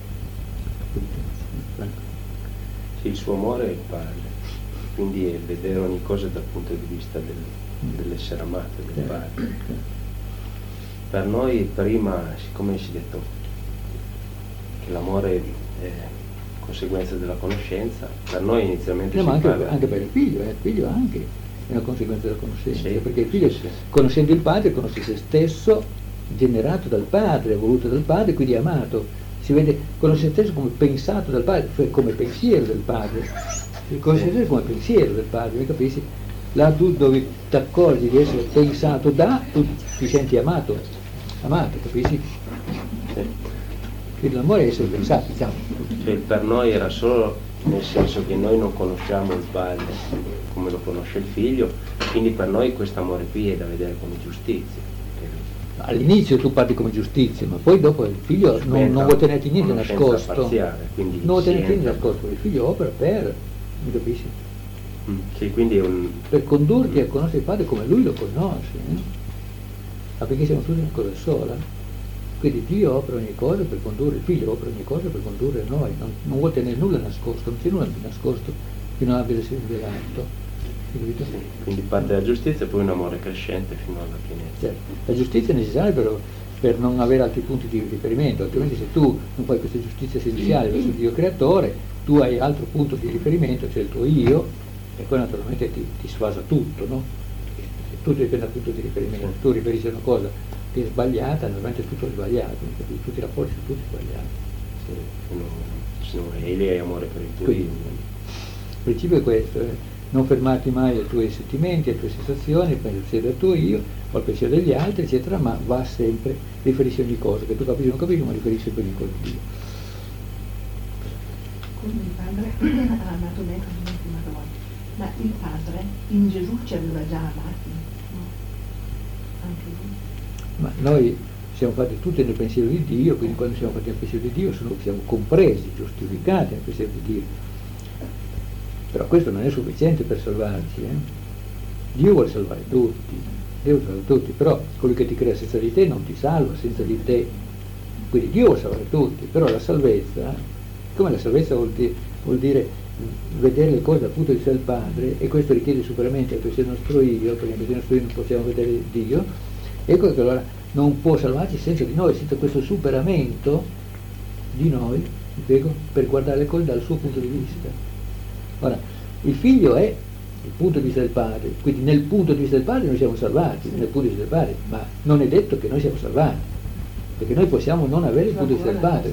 Sì, il suo amore è il padre, quindi è vedere ogni cosa dal punto di vista del, dell'essere amato, del padre. Per noi prima, siccome si è detto che l'amore è conseguenza della conoscenza, per noi inizialmente No, si ma anche, parla anche per il figlio, eh, il figlio anche è una conseguenza della conoscenza, Sì, perché il figlio, sì. conoscendo il padre, conosce se stesso, generato dal padre, voluto dal padre, quindi amato. Si vede, conosce se stesso come pensato dal padre, cioè come pensiero del padre. Si conosce se stesso come pensiero del padre, mi capisci? Là tu dove ti accorgi di essere pensato da, tu ti senti amato, amato, capisci? Quindi l'amore è essere pensato, diciamo. Cioè, per noi era solo nel senso che noi non conosciamo il padre come lo conosce il figlio, quindi per noi questo amore qui è da vedere come giustizia. All'inizio tu parli come giustizia, ma poi dopo il figlio non, non vuole tenerti niente nascosto, parziale, quindi non vuole si tenerti niente entra. nascosto, il figlio opera per, mi capisci? Mm, sì, quindi è un... Per condurti a conoscere il padre come lui lo conosce, eh? Ma perché siamo tutti una cosa sola? Quindi Dio opera ogni cosa per condurre, il figlio opera ogni cosa per condurre noi, non, non vuole tenere nulla nascosto, non c'è nulla di nascosto che non abbia essere rivelato. Sì, quindi parte della giustizia e poi un amore crescente fino alla pienezza. Certo. La giustizia è necessaria per, per non avere altri punti di riferimento, altrimenti se tu non fai questa giustizia essenziale verso il Dio creatore, tu hai altro punto di riferimento, cioè il tuo io, e poi naturalmente ti, ti sfasa tutto, no? Se tu dipende dal punto di riferimento, se tu riferisci a una cosa che è sbagliata, naturalmente è tutto sbagliato, quindi tutti i rapporti sono tutti sbagliati. Se no, egli è amore per il tuo Quindi, io. il principio è questo, eh? Non fermarti mai ai tuoi sentimenti, alle tue sensazioni, al pensiero del tuo io, o al pensiero degli altri, eccetera, ma va sempre, riferisci ogni cosa, che tu capisci o non capisci, ma riferisci per ogni cosa di Dio. Scusi, padre, ha amato me come l'ultima volta, ma il padre in Gesù ci aveva già amati, no? Anche lui. Ma noi siamo fatti tutti nel pensiero di Dio, quindi quando siamo fatti nel pensiero di Dio sono, siamo compresi, giustificati nel pensiero di Dio. Però questo non è sufficiente per salvarci, eh? Dio vuole salvare tutti, Dio vuole salvare tutti, però colui che ti crea senza di te non ti salva senza di te. Quindi Dio vuole salvare tutti, però la salvezza, come la salvezza vuol dire, vuol dire vedere le cose dal punto di vista del Padre, e questo richiede superamento al pensiero nostro io, perché nel pensiero nostro io non possiamo vedere Dio, ecco che allora non può salvarci senza di noi, senza questo superamento di noi, spiego, per guardare le cose dal suo punto di vista. Ora, il figlio è il punto di vista del padre, quindi nel punto di vista del padre noi siamo salvati, nel punto di vista del padre, ma non è detto che noi siamo salvati, perché noi possiamo non avere il punto di vista del padre.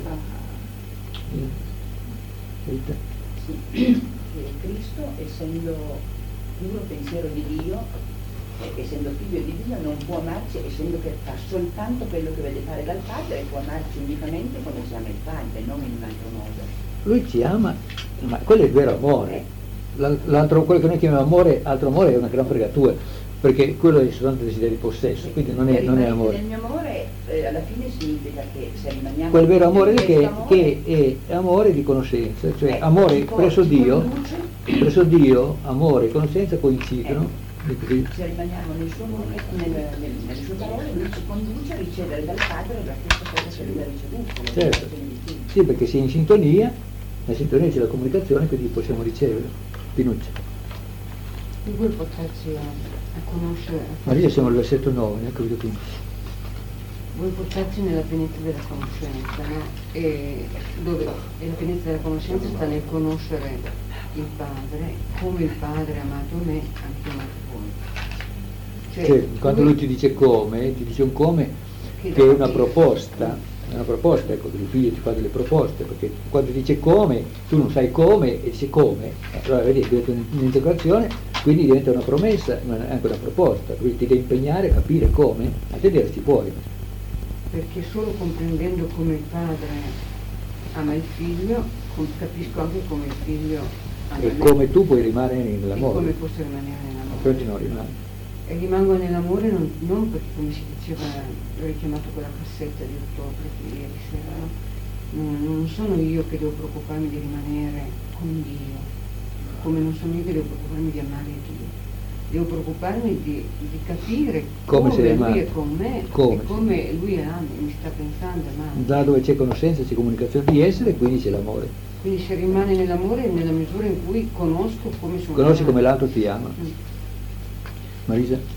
Sì, che Cristo, essendo puro pensiero di Dio, eh, essendo figlio di Dio, non può amarci, essendo che fa soltanto quello che vede fare dal padre, e può amarci unicamente come si ama il padre, non in un altro modo. Lui ci ama, ma quello è il vero amore. L'altro, quello che noi chiamiamo amore, altro amore è una gran fregatura, perché quello è soltanto desiderio di possesso, quindi non è, non è amore. Nel mio amore eh, alla fine significa che se rimaniamo Quel vero amore in che, questo amore, che è amore di conoscenza, cioè eh, amore si può- presso si Dio, conduce, presso Dio, amore e conoscenza coincidono. e così. se rimaniamo nel suo amore, nel- nel- nelle sue parole, lui ci conduce a ricevere dal Padre la stessa cosa che lui ha ricevuto. la Certo. benedizione di Dio. Sì, perché si è in sintonia, nella sintonia c'è la comunicazione, quindi possiamo ricevere. Pinuccia. E voi portarci a, a conoscere, a Maria, siamo al versetto nove, ne ho capito più. voi portarci nella pienezza della conoscenza, no? E, dove, e la pienezza della conoscenza sta nel conoscere il Padre, come il Padre ha amato me, anche io ho amato voi. Cioè, Cioè, quando lui- lui ti dice come, ti dice un come Che che è da una dire. proposta, è una proposta, ecco, che il figlio ti fa delle proposte, perché quando ti dice come, tu non sai come e dice come, eh, allora vedi, diventa un'integrazione, quindi diventa una promessa, ma è anche una proposta, quindi ti devi impegnare a capire come, a te diresti puoi. Perché solo comprendendo come il Padre ama il Figlio, com- capisco anche come il Figlio ama E me. come tu puoi rimanere E come nell'amore, posso rimanere nell'amore. altrimenti non rimani. E rimango nell'amore non, non perché, come si diceva, ho richiamato quella cassetta di ottobre di ieri sera, no? non, non sono io che devo preoccuparmi di rimanere con Dio, come non sono io che devo preoccuparmi di amare Dio. Devo preoccuparmi di, di capire Come come, sei Lui amato. è con me Come, e come Lui ama, mi sta pensando, ama. Da dove c'è conoscenza c'è comunicazione di essere, quindi c'è l'amore. Quindi si rimane nell'amore nella misura in cui conosco come sono Conosci amato. come l'altro ti ama. Mm. Marisa?